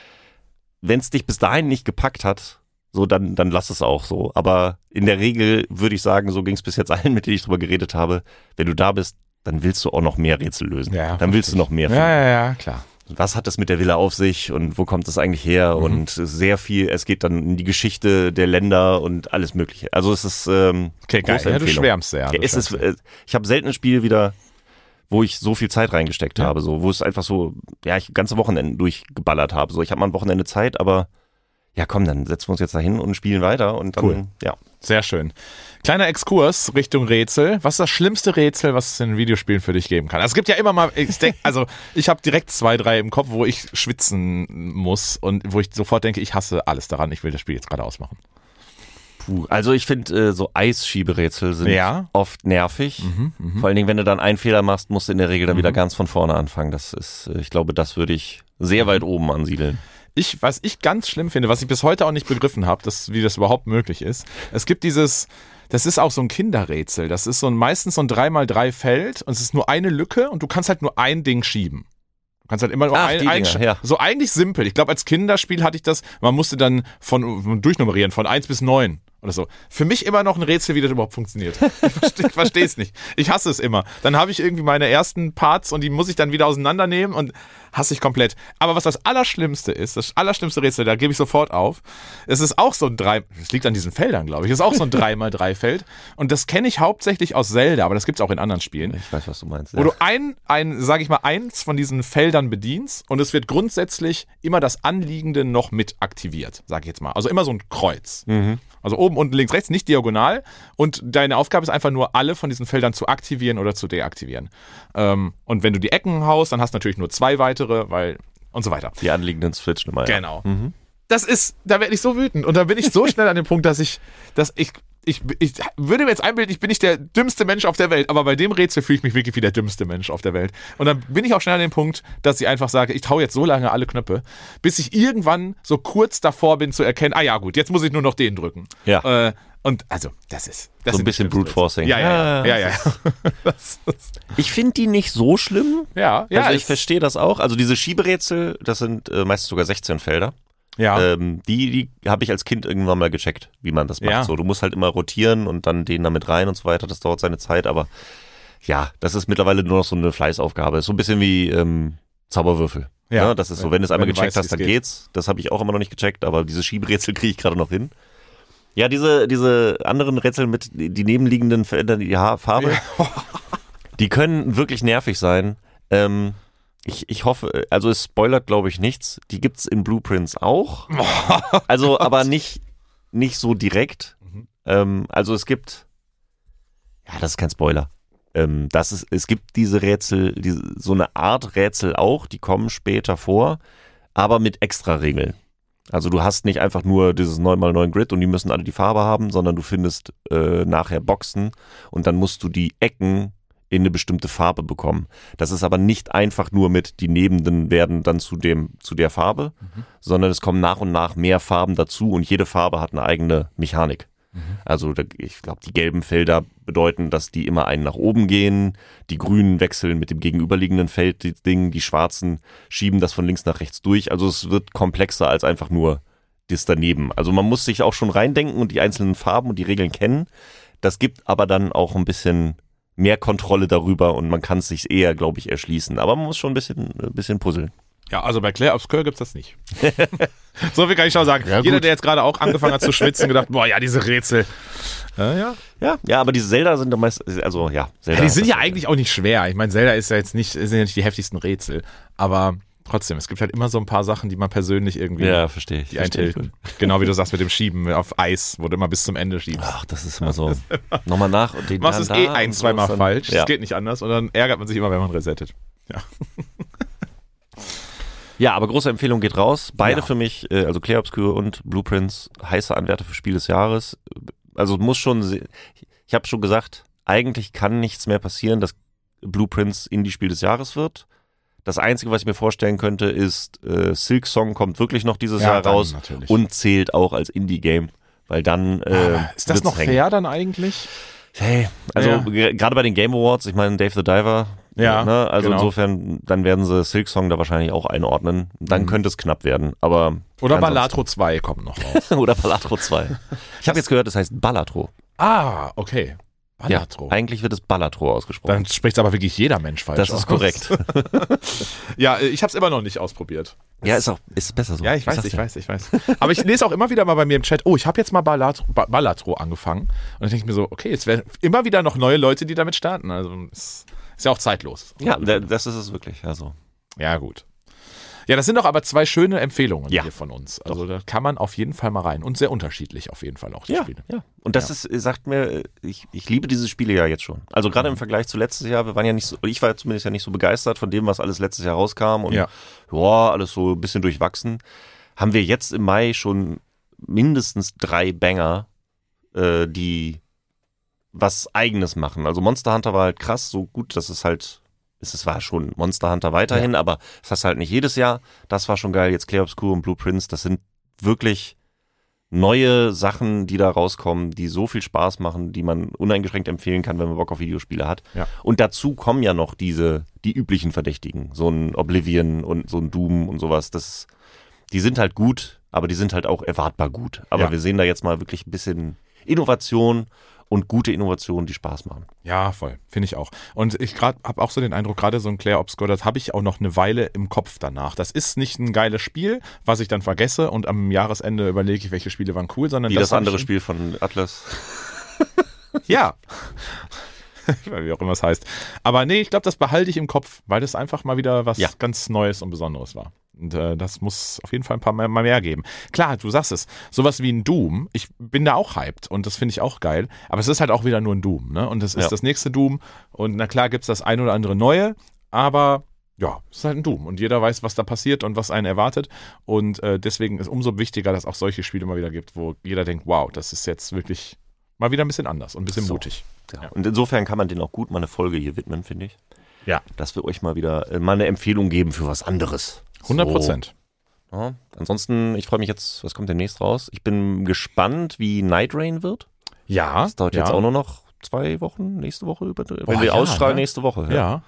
Wenn es dich bis dahin nicht gepackt hat, so dann, dann lass es auch so. Aber in der Regel würde ich sagen, so ging es bis jetzt allen, mit denen ich drüber geredet habe, wenn du da bist, dann willst du auch noch mehr Rätsel lösen. Ja, dann willst du noch mehr finden. Ja, ja, ja, klar. Was hat das mit der Villa auf sich und wo kommt das eigentlich her? Mhm. Und sehr viel, es geht dann in die Geschichte der Länder und alles Mögliche. Also es ist ähm, Okay, geil. große Ja, du Empfehlung. schwärmst sehr. Ja, du es ist, schwärmst äh, ich habe selten ein Spiel wieder, wo ich so viel Zeit reingesteckt Ja. habe, so wo es einfach so, ja, ich ganze Wochenenden durchgeballert habe. So, ich habe mal ein Wochenende Zeit, aber ja, komm, dann setzen wir uns jetzt da hin und spielen weiter und dann, Cool. ja. Sehr schön. Kleiner Exkurs Richtung Rätsel. Was ist das schlimmste Rätsel, was es in Videospielen für dich geben kann? Also es gibt ja immer mal, ich denk, also ich habe direkt zwei, drei im Kopf, wo ich schwitzen muss und wo ich sofort denke, ich hasse alles daran, ich will das Spiel jetzt gerade ausmachen. Puh. Also ich finde, äh, so Eisschieberätsel sind Ja. oft nervig. Mhm, mhm. Vor allen Dingen, wenn du dann einen Fehler machst, musst du in der Regel dann Mhm. wieder ganz von vorne anfangen. Das ist, äh, ich glaube, das würde ich sehr weit oben ansiedeln. Ich, was ich ganz schlimm finde, was ich bis heute auch nicht begriffen habe, dass, wie das überhaupt möglich ist. Es gibt dieses, das ist auch so ein Kinderrätsel. Das ist so ein, meistens so ein drei mal drei Feld und es ist nur eine Lücke und du kannst halt nur ein Ding schieben. Du kannst halt immer nur Ach, ein, die ein Dinger, ja. so eigentlich simpel. Ich glaube, als Kinderspiel hatte ich das, man musste dann von durchnummerieren von eins bis neun oder so. Für mich immer noch ein Rätsel, wie das überhaupt funktioniert. Ich verstehe ich verstehe es nicht. Ich hasse es immer. Dann habe ich irgendwie meine ersten Parts und die muss ich dann wieder auseinandernehmen und hasse ich komplett. Aber was das Allerschlimmste ist, das allerschlimmste Rätsel, da gebe ich sofort auf, es ist auch so ein drei, es liegt an diesen Feldern, glaube ich, es ist auch so ein drei mal drei Feld und das kenne ich hauptsächlich aus Zelda, aber das gibt es auch in anderen Spielen. Ich weiß, was du meinst. Wo du ein, ein, sag ich mal, eins von diesen Feldern bedienst und es wird grundsätzlich immer das Anliegende noch mit aktiviert, sag ich jetzt mal. Also immer so ein Kreuz. Mhm. Also oben, unten, links, rechts, nicht diagonal. Und deine Aufgabe ist einfach nur, alle von diesen Feldern zu aktivieren oder zu deaktivieren. Ähm, und wenn du die Ecken haust, dann hast du natürlich nur zwei weitere, weil und so weiter. Die anliegenden switchen immer. Genau. Ja. Mhm. Das ist, da werde ich so wütend. Und da bin ich so schnell an dem Punkt, dass ich, dass ich, ich, ich würde mir jetzt einbilden, ich bin nicht der dümmste Mensch auf der Welt, aber bei dem Rätsel fühle ich mich wirklich wie der dümmste Mensch auf der Welt. Und dann bin ich auch schnell an dem Punkt, dass ich einfach sage, ich hau jetzt so lange alle Knöpfe, bis ich irgendwann so kurz davor bin zu erkennen, ah ja gut, jetzt muss ich nur noch den drücken. Ja. Äh, und also, das ist... Das so ein bisschen Brute Forcing. Ja, ja, ja. ja, ja. das ist, ich finde die nicht so schlimm. Ja, ja. Also ich verstehe das auch. Also diese Schieberätsel, das sind äh, meistens sogar sechzehn Felder. Ja. Ähm, die die habe ich als Kind irgendwann mal gecheckt, wie man das macht. Ja. So, du musst halt immer rotieren und dann den damit rein und so weiter. Das dauert seine Zeit, aber ja, das ist mittlerweile nur noch so eine Fleißaufgabe. Ist so ein bisschen wie ähm, Zauberwürfel. Ja. Ja, das ist so, wenn du es einmal Wenn du gecheckt weißt, hast, dann wie's geht. geht's. Das habe ich auch immer noch nicht gecheckt, aber diese Schieberätsel kriege ich gerade noch hin. Ja, diese, diese anderen Rätsel mit die nebenliegenden verändern die ha- Farbe, Ja. die können wirklich nervig sein. Ähm, ich, ich hoffe, also es spoilert, glaube ich, nichts. Die gibt's in Blueprints auch. Also, aber nicht, nicht so direkt. Mhm. Ähm, also es gibt, ja, das ist kein Spoiler. Ähm, das ist, es gibt diese Rätsel, diese, so eine Art Rätsel auch, die kommen später vor, aber mit extra Regeln. Also du hast nicht einfach nur dieses neun mal neun Grid und die müssen alle die Farbe haben, sondern du findest äh, nachher Boxen und dann musst du die Ecken in eine bestimmte Farbe bekommen. Das ist aber nicht einfach nur mit, die Nebenden werden dann zu dem zu der Farbe, mhm. sondern es kommen nach und nach mehr Farben dazu und jede Farbe hat eine eigene Mechanik. Mhm. Also da, ich glaube, die gelben Felder bedeuten, dass die immer einen nach oben gehen, die grünen wechseln mit dem gegenüberliegenden Feld die Ding, die schwarzen schieben das von links nach rechts durch. Also es wird komplexer als einfach nur das daneben. Also man muss sich auch schon reindenken und die einzelnen Farben und die Regeln kennen. Das gibt aber dann auch ein bisschen mehr Kontrolle darüber und man kann es sich eher, glaube ich, erschließen. Aber man muss schon ein bisschen, ein bisschen puzzeln. Ja, also bei Claire Obscure gibt's das nicht. So viel kann ich schon sagen. Ja, Jeder, gut. der jetzt gerade auch angefangen hat zu schwitzen, gedacht, boah, ja, diese Rätsel. Ja, ja. Ja, ja, aber diese Zelda sind doch meist, also ja, Zelda. Ja, die sind das- ja eigentlich auch nicht schwer. Ich meine, Zelda ist ja jetzt nicht, sind ja nicht die heftigsten Rätsel. Aber trotzdem, es gibt halt immer so ein paar Sachen, die man persönlich irgendwie Ja, verstehe ich. die verstehe ich eintilten. Genau wie du sagst mit dem Schieben auf Eis, wo du immer bis zum Ende schiebst. Ach, das ist immer so. Nochmal nach und den Du machst dann es eh da ein, und so zweimal ist dann- falsch. Ja. Es geht nicht anders. Und dann ärgert man sich immer, wenn man resettet. Ja. Ja, aber große Empfehlung geht raus. Beide Ja. für mich, äh, also Clair Obscure und Blueprints, heiße Anwärter für Spiel des Jahres. Also muss schon, se- ich habe schon gesagt, eigentlich kann nichts mehr passieren, dass Blueprints Indie-Spiel des Jahres wird. Das Einzige, was ich mir vorstellen könnte, ist, äh, Silk Song kommt wirklich noch dieses Ja, Jahr dann raus natürlich. und zählt auch als Indie-Game, weil dann äh, Aber ist das wird's noch hängen. fair dann eigentlich? Hey, also Ja. ge- gerade bei den Game Awards, ich meine Dave the Diver, Ja, ne, also genau. insofern, dann werden sie Silk Song da wahrscheinlich auch einordnen. Dann Mhm. könnte es knapp werden, aber Oder ansonsten- Balatro zwei kommt noch raus. oder Balatro zwei. Ich habe jetzt gehört, das heißt Balatro. Ah, okay. Balatro. Ja, eigentlich wird es Balatro ausgesprochen. Dann spricht aber wirklich jeder Mensch falsch das aus. ist korrekt. Ja, äh, ich habe es immer noch nicht ausprobiert. Ja, ist auch ist besser so. Ja, ich weiß, sag's ich dir. weiß, ich weiß. Aber ich lese auch immer wieder mal bei mir im Chat, oh, ich habe jetzt mal Balatro, ba- Balatro angefangen. Und dann denke ich mir so, okay, es werden immer wieder noch neue Leute, die damit starten. Also es ist ja auch zeitlos. Ja, da- das ist es wirklich. Also. Ja, gut. Ja, das sind doch aber zwei schöne Empfehlungen Ja. hier von uns. Also da kann man auf jeden Fall mal rein. Und sehr unterschiedlich auf jeden Fall auch die Ja, Spiele. ja. Und das Ja. ist, sagt mir, ich, ich liebe diese Spiele ja jetzt schon. Also gerade im Vergleich zu letztes Jahr, wir waren ja nicht so, ich war zumindest ja nicht so begeistert von dem, was alles letztes Jahr rauskam und Ja. ja, alles so ein bisschen durchwachsen. Haben wir jetzt im Mai schon mindestens drei Banger, äh, die was Eigenes machen. Also Monster Hunter war halt krass, so gut, dass es halt, es war schon Monster Hunter weiterhin, aber das hast du halt nicht jedes Jahr. Das war schon geil. Jetzt Clair Obscure und Blueprints, das sind wirklich neue Sachen, die da rauskommen, die so viel Spaß machen, die man uneingeschränkt empfehlen kann, wenn man Bock auf Videospiele hat. Ja. Und dazu kommen ja noch diese, die üblichen Verdächtigen, so ein Oblivion und so ein Doom und sowas. Das, die sind halt gut, aber die sind halt auch erwartbar gut. Aber Ja. wir sehen da jetzt mal wirklich ein bisschen Innovation und gute Innovationen, die Spaß machen. Ja, voll. Finde ich auch. Und ich habe auch so den Eindruck, gerade so ein Clair Obscure, das habe ich auch noch eine Weile im Kopf danach. Das ist nicht ein geiles Spiel, was ich dann vergesse und am Jahresende überlege ich, welche Spiele waren cool, sondern Wie das, hab andere ich, Spiel von Atlas. Ja. Wie auch immer es heißt. Aber nee, ich glaube, das behalte ich im Kopf, weil das einfach mal wieder was Ja. ganz Neues und Besonderes war. Und äh, das muss auf jeden Fall ein paar mehr, mal mehr geben. Klar, du sagst es, sowas wie ein Doom, ich bin da auch hyped und das finde ich auch geil, aber es ist halt auch wieder nur ein Doom, ne? Und es ist Ja. das nächste Doom und na klar gibt es das ein oder andere neue, aber ja, es ist halt ein Doom und jeder weiß, was da passiert und was einen erwartet und äh, deswegen ist umso wichtiger, dass es auch solche Spiele mal wieder gibt, wo jeder denkt, wow, das ist jetzt wirklich mal wieder ein bisschen anders und ein bisschen So. mutig. Ja. Und insofern kann man denen auch gut mal eine Folge hier widmen, finde ich. Ja. Dass wir euch mal wieder äh, mal eine Empfehlung geben für was anderes. hundert Prozent. So. Ja. Ansonsten, ich freue mich jetzt, was kommt demnächst raus? Ich bin gespannt, wie Night Rain wird. Ja. Das dauert ja. jetzt auch nur noch zwei Wochen, nächste Woche, über, wenn Boah, wir ja, ausstrahlen, ne? nächste Woche. Ja.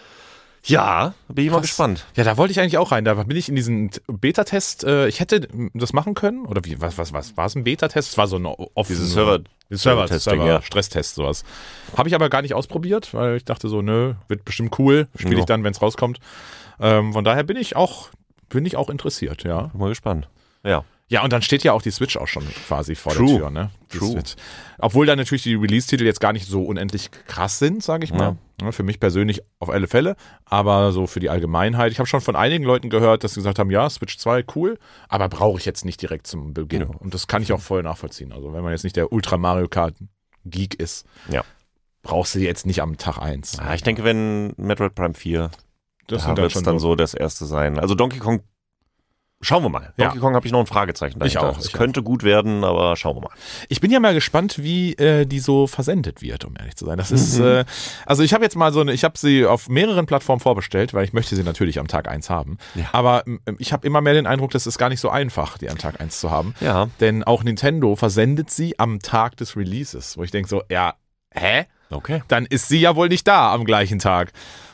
Ja, bin ich mal Krass. gespannt. Ja, da wollte ich eigentlich auch rein. Da bin ich in diesen Beta-Test. Äh, ich hätte das machen können. Oder wie, was, was, was? War es ein Beta-Test? Es war so ein offen. Dieses Server- Server, Server-Testing, Server, ja. Stresstest, sowas. Habe ich aber gar nicht ausprobiert, weil ich dachte so, nö, wird bestimmt cool. Spiele Ja. ich dann, wenn es rauskommt. Ähm, von daher bin ich auch, bin ich auch interessiert, ja. Bin mal gespannt. Ja. Ja, und dann steht ja auch die Switch auch schon quasi vor True. der Tür, ne? Die True. Switch. Obwohl dann natürlich die Release-Titel jetzt gar nicht so unendlich krass sind, sage ich mal. Ja, für mich persönlich auf alle Fälle, aber so für die Allgemeinheit. Ich habe schon von einigen Leuten gehört, dass sie gesagt haben, ja, Switch zwei, cool, aber brauche ich jetzt nicht direkt zum Beginn. Ja. Und das kann ich auch voll nachvollziehen. Also wenn man jetzt nicht der Ultra Mario Kart Geek ist, Ja. brauchst du jetzt nicht am Tag eins. Ah, ich denke, wenn Metroid Prime vier, das da sind wird es dann so das erste sein. Also Donkey Kong, schauen wir mal. Ja. Donkey Kong habe ich noch ein Fragezeichen Ich dahinter. auch, Es ich könnte gut werden, aber schauen wir mal. Ich bin ja mal gespannt, wie äh, die so versendet wird, um ehrlich zu sein. Das ist, Mhm. äh, also ich habe jetzt mal so eine, ich habe sie auf mehreren Plattformen vorbestellt, weil ich möchte sie natürlich am Tag eins haben. Ja. Aber ähm, ich habe immer mehr den Eindruck, das ist gar nicht so einfach, die am Tag eins zu haben. Ja, Denn auch Nintendo versendet sie am Tag des Releases, wo ich denke so, ja, hä? okay. Dann ist sie ja wohl nicht da am gleichen Tag.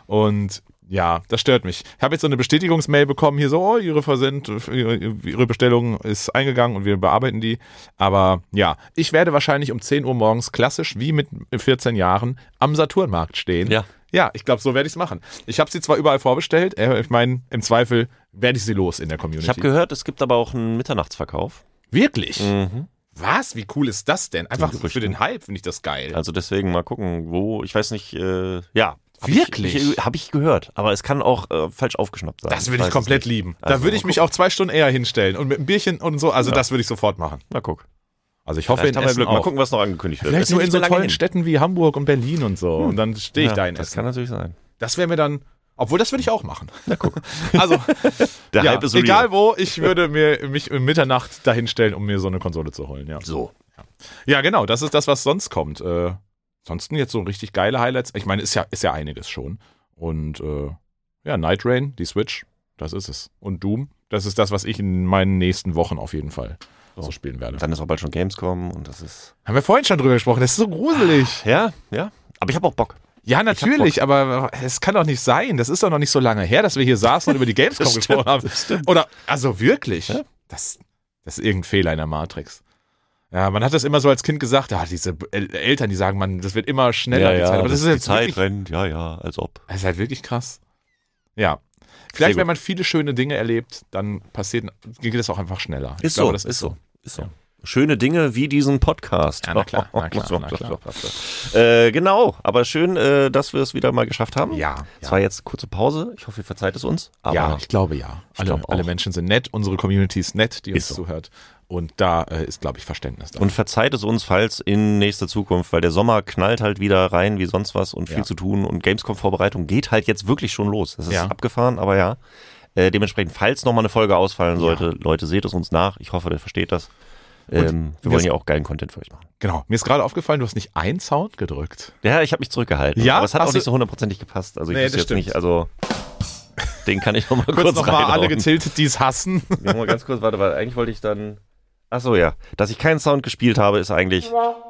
Und ja, das stört mich. Ich habe jetzt so eine Bestätigungsmail bekommen, hier so, oh, ihre Versend, ihre, ihre Bestellung ist eingegangen und wir bearbeiten die. Aber ja, ich werde wahrscheinlich um zehn Uhr morgens klassisch, wie mit vierzehn Jahren, am Saturnmarkt stehen. Ja. Ja, ich glaube, so werde ich es machen. Ich habe sie zwar überall vorbestellt, äh, ich meine, im Zweifel werde ich sie los in der Community. Ich habe gehört, es gibt aber auch einen Mitternachtsverkauf. Wirklich? Mhm. Was? Wie cool ist das denn? Einfach Gerüchte. für den Hype finde ich das geil. Also deswegen mal gucken, wo, ich weiß nicht, äh, ja. Hab Wirklich? Ich, ich, habe ich gehört, aber es kann auch äh, falsch aufgeschnappt sein. Das würde weiß ich es komplett nicht. lieben. Also, da würde mal ich mich gucken. auch zwei Stunden eher hinstellen und mit einem Bierchen und so. Also Ja. das würde ich sofort machen. Na guck. Also ich hoffe Vielleicht in haben wir Essen Glück. auch. Mal gucken, was noch angekündigt wird. Vielleicht Das nur ist in nicht so mehr lange tollen hin. Städten wie Hamburg und Berlin und so. Und dann stehe ich Ja, da in Das Essen. kann natürlich sein. Das wäre mir dann, obwohl das würde ich auch machen. Na guck. Also Der ja, Hype ist egal real. wo, ich würde mir mich um Mitternacht dahin stellen, um mir so eine Konsole zu holen. Ja, So. ja genau, das ist das, was sonst kommt. Äh, ansonsten jetzt so richtig geile Highlights. Ich meine, ist ja, ist ja einiges schon. Und äh, ja, Night Rain, die Switch, das ist es. Und Doom, das ist das, was ich in meinen nächsten Wochen auf jeden Fall so spielen werde. Dann ist auch bald schon Gamescom und das ist. Haben wir vorhin schon drüber gesprochen, das ist so gruselig. Ja, ja. Aber ich habe auch Bock. Ja, natürlich, aber es kann doch nicht sein. Das ist doch noch nicht so lange her, dass wir hier saßen und über die Gamescom Das gesprochen stimmt, haben. das stimmt. Oder, also wirklich. Ja. Das, das ist irgendein Fehler in der Matrix. Ja, man hat das immer so als Kind gesagt, ja, diese El- Eltern, die sagen, man, das wird immer schneller, die Zeit. Aber das, ist die jetzt Zeit wirklich, rennt, ja, ja, als ob. das ist halt wirklich krass. Ja. Sehr Vielleicht, gut. wenn man viele schöne Dinge erlebt, dann passiert, geht es auch einfach schneller. Ich Ist glaube, so, das ist so, ist so. Schöne Dinge wie diesen Podcast. Ja, na klar, na klar, So, na so, klar. so, so. Äh, genau, aber schön, äh, dass wir es wieder mal geschafft haben. Ja, Es ja. war jetzt kurze Pause. Ich hoffe, ihr verzeiht es uns. Aber Ja, ich glaube ja. Ich Alle, glaub auch. alle Menschen sind nett, unsere Community ist nett, die uns Ist so. zuhört. Und da äh, ist, glaube ich, Verständnis da. Und verzeiht es uns, falls in nächster Zukunft, weil der Sommer knallt halt wieder rein wie sonst was und viel Ja. zu tun und Gamescom-Vorbereitung geht halt jetzt wirklich schon los. Das ist Ja. abgefahren, aber ja. Äh, dementsprechend, falls nochmal eine Folge ausfallen sollte, Leute, seht es uns nach. Ich hoffe, der versteht das. Ähm, wir mir wollen ist- ja auch geilen Content für euch machen. Genau. Mir ist gerade aufgefallen, du hast nicht einen Sound gedrückt. Ja, ich habe mich zurückgehalten. Ja? Aber es hat Hast auch du- nicht so hundertprozentig gepasst. Also ich Nee, wüsste das jetzt stimmt. nicht, also den kann ich nochmal kurz, Kurz nochmal alle reinhauen. getiltet, die es hassen. Ja, mal ganz kurz, warte, warte, eigentlich wollte ich dann... Ach so, ja. Dass ich keinen Sound gespielt habe, ist eigentlich...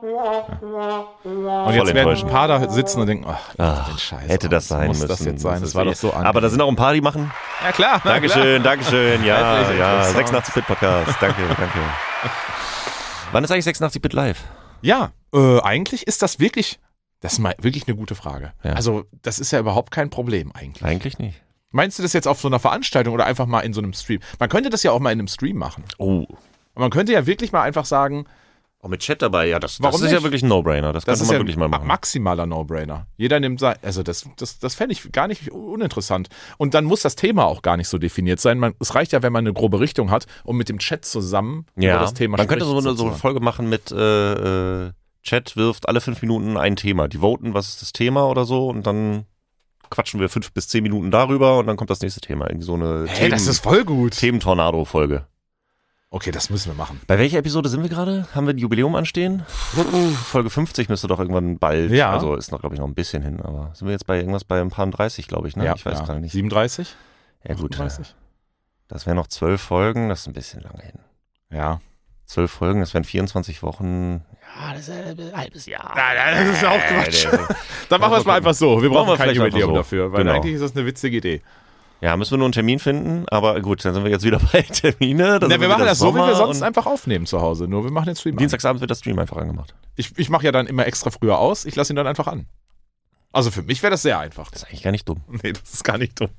Und jetzt werden ein enttäuschend. paar da sitzen und denken, ach, Ach, den Scheiß. hätte das sein muss müssen. das jetzt sein? Das ist war doch wirklich- so angenehm. Aber da sind auch ein paar, die machen. Ja, klar. na Dankeschön, Dankeschön. Ja, Endlich, ja. endlich. sechsundachtzig-Bit-Podcast. Danke, danke. Wann ist eigentlich sechsundachtzig-Bit live? Ja, äh, eigentlich ist das wirklich, das ist mal wirklich eine gute Frage. Ja. Also, das ist ja überhaupt kein Problem eigentlich. Eigentlich nicht. Meinst du das jetzt auf so einer Veranstaltung oder einfach mal in so einem Stream? Man könnte das ja auch mal in einem Stream machen. Oh. Und man könnte ja wirklich mal einfach sagen, Oh, mit Chat dabei, ja, das, Warum das ist nicht? ja wirklich ein No-Brainer. Das, Das könnte ist man ja wirklich mal ein machen. maximaler No-Brainer. Jeder nimmt sein, also das, das, das fände ich gar nicht uninteressant. Und dann muss das Thema auch gar nicht so definiert sein. Man, es reicht ja, wenn man eine grobe Richtung hat und mit dem Chat zusammen Ja, über das Thema man könnte spricht, so eine, so eine sozusagen. Folge machen mit äh, äh, Chat wirft alle fünf Minuten ein Thema. Die voten, was ist das Thema oder so und dann quatschen wir fünf bis zehn Minuten darüber und dann kommt das nächste Thema. Irgendwie so eine Hey, Themen, das ist voll gut. Themen-Tornado-Folge. Okay, das müssen wir machen. Bei welcher Episode sind wir gerade? Haben wir ein Jubiläum anstehen? Folge fünfzig müsste doch irgendwann bald. Ja. Also ist noch, glaube ich, noch ein bisschen hin. Aber sind wir jetzt bei irgendwas bei ein paar dreißig, glaube ich, ne? Ja, ich weiß ja. gar nicht. siebenunddreißig? Ja gut, achtunddreißig? das wären noch zwölf Folgen. Das ist ein bisschen lange hin. Ja. Zwölf Folgen, das wären vierundzwanzig Wochen. Ja, das ist ein halbes Jahr. Nein, nein, das ist ja auch Quatsch. Äh, Dann machen wir es mal einfach so. Wir brauchen wir kein vielleicht einfach Jubiläum so. dafür, weil Genau. eigentlich ist das eine witzige Idee. Ja, müssen wir nur einen Termin finden, aber gut, dann sind wir jetzt wieder bei Termine. Dann Na, sind wir machen wieder das so, wie wir Sommer sonst und einfach aufnehmen zu Hause. Nur wir machen den Stream an. Dienstagsabends wird das Stream einfach angemacht. Ich, ich mache ja dann immer extra früher aus. Ich lasse ihn dann einfach an. Also für mich wäre das sehr einfach. Das ist eigentlich gar nicht dumm. Nee, das ist gar nicht dumm.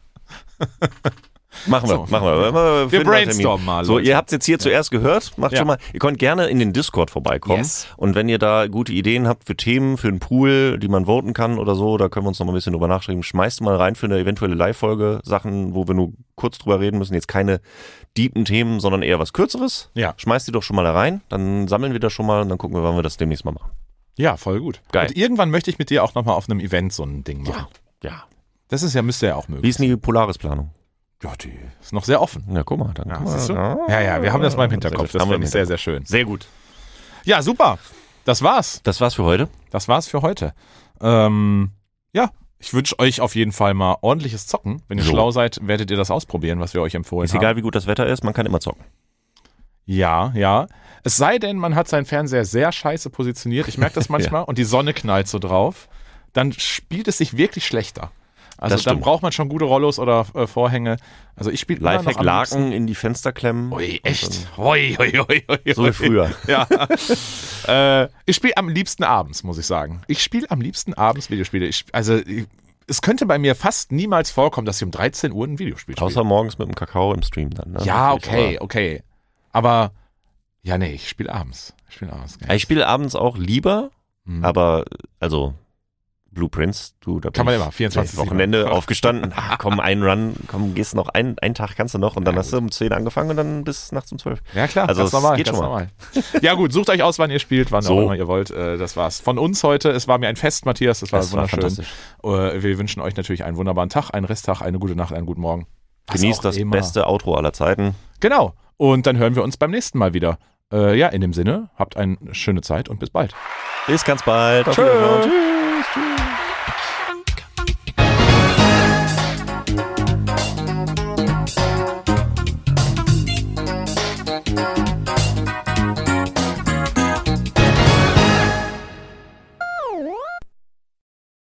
Machen wir, So. machen wir. wir, wir finden mal einen brainstormen Termin. mal, So, Leute. ihr habt es jetzt hier zuerst gehört. Macht Ja. schon mal. Ihr könnt gerne in den Discord vorbeikommen. Yes. Und wenn ihr da gute Ideen habt für Themen, für einen Pool, die man voten kann oder so, da können wir uns noch mal ein bisschen drüber nachschreiben. Schmeißt mal rein für eine eventuelle Live-Folge Sachen, wo wir nur kurz drüber reden müssen. Jetzt keine deepen Themen, sondern eher was Kürzeres. Ja. Schmeißt die doch schon mal da rein. Dann sammeln wir das schon mal und dann gucken wir, wann wir das demnächst mal machen. Ja, voll gut. Geil. Und irgendwann möchte ich mit dir auch nochmal auf einem Event so ein Ding machen. Ja. Das ist ja, müsste ja auch Wie möglich. ist denn die Polaris-Planung? Ja, die ist noch sehr offen. Ja, guck mal. Dann Ja, guck mal. siehst du? Ja, ja, wir haben das mal im Hinterkopf. Sehr gut. Das Haben wir finde im ich sehr, sehr schön. Sehr gut. Ja, super. Das war's. Das war's für heute. Das war's für heute. Ähm, ja, ich wünsche euch auf jeden Fall mal ordentliches Zocken. Wenn ihr So. schlau seid, werdet ihr das ausprobieren, was wir euch empfohlen Ist haben. egal, wie gut das Wetter ist, man kann immer zocken. Ja, ja. Es sei denn, man hat seinen Fernseher sehr scheiße positioniert. Ich merke das manchmal. Und die Sonne knallt so drauf. Dann spielt es sich wirklich schlechter. Also Das dann stimmt. brauch man schon gute Rollos oder äh, Vorhänge. Also ich spiele immer noch Lifehack, am liebsten- Laken in die Fenster klemmen. Ui, Und echt? Ui, ui, ui, ui, So wie ui. früher. Ja. äh, ich spiele am liebsten abends, muss ich sagen. Ich spiele am liebsten abends Videospiele. Ich, also ich, es könnte bei mir fast niemals vorkommen, dass ich um dreizehn Uhr ein Videospiel spiele. Außer morgens mit dem Kakao im Stream dann. Ne? ja, Natürlich, okay, okay. Aber ja, nee, ich spiele abends. Ich spiele abends. Aber, ich spiele abends auch lieber, Mhm. aber also Blueprints, du, da bin Kann man ich immer, vierundzwanzig Wochenende aufgestanden. Ah, komm, einen Run, komm, gehst noch einen, einen Tag kannst du noch und dann Ja, hast du um zehn angefangen und dann bis nachts um zwölf. Ja, klar, Also ganz es normal. geht ganz schon mal. normal. Ja, gut, sucht euch aus, wann ihr spielt, wann So. auch immer ihr wollt. Äh, Das war's. Von uns heute. Es war mir ein Fest, Matthias. Das war Das war wunderschön. fantastisch. Äh, Wir wünschen euch natürlich einen wunderbaren Tag, einen Resttag, eine gute Nacht, einen guten Morgen. Was Genießt auch das immer. beste Outro aller Zeiten. Genau. Und dann hören wir uns beim nächsten Mal wieder. Äh, ja, in dem Sinne, habt eine schöne Zeit und bis bald. Bis ganz bald. Auf Tschö. Wiedersehen. Tschüss.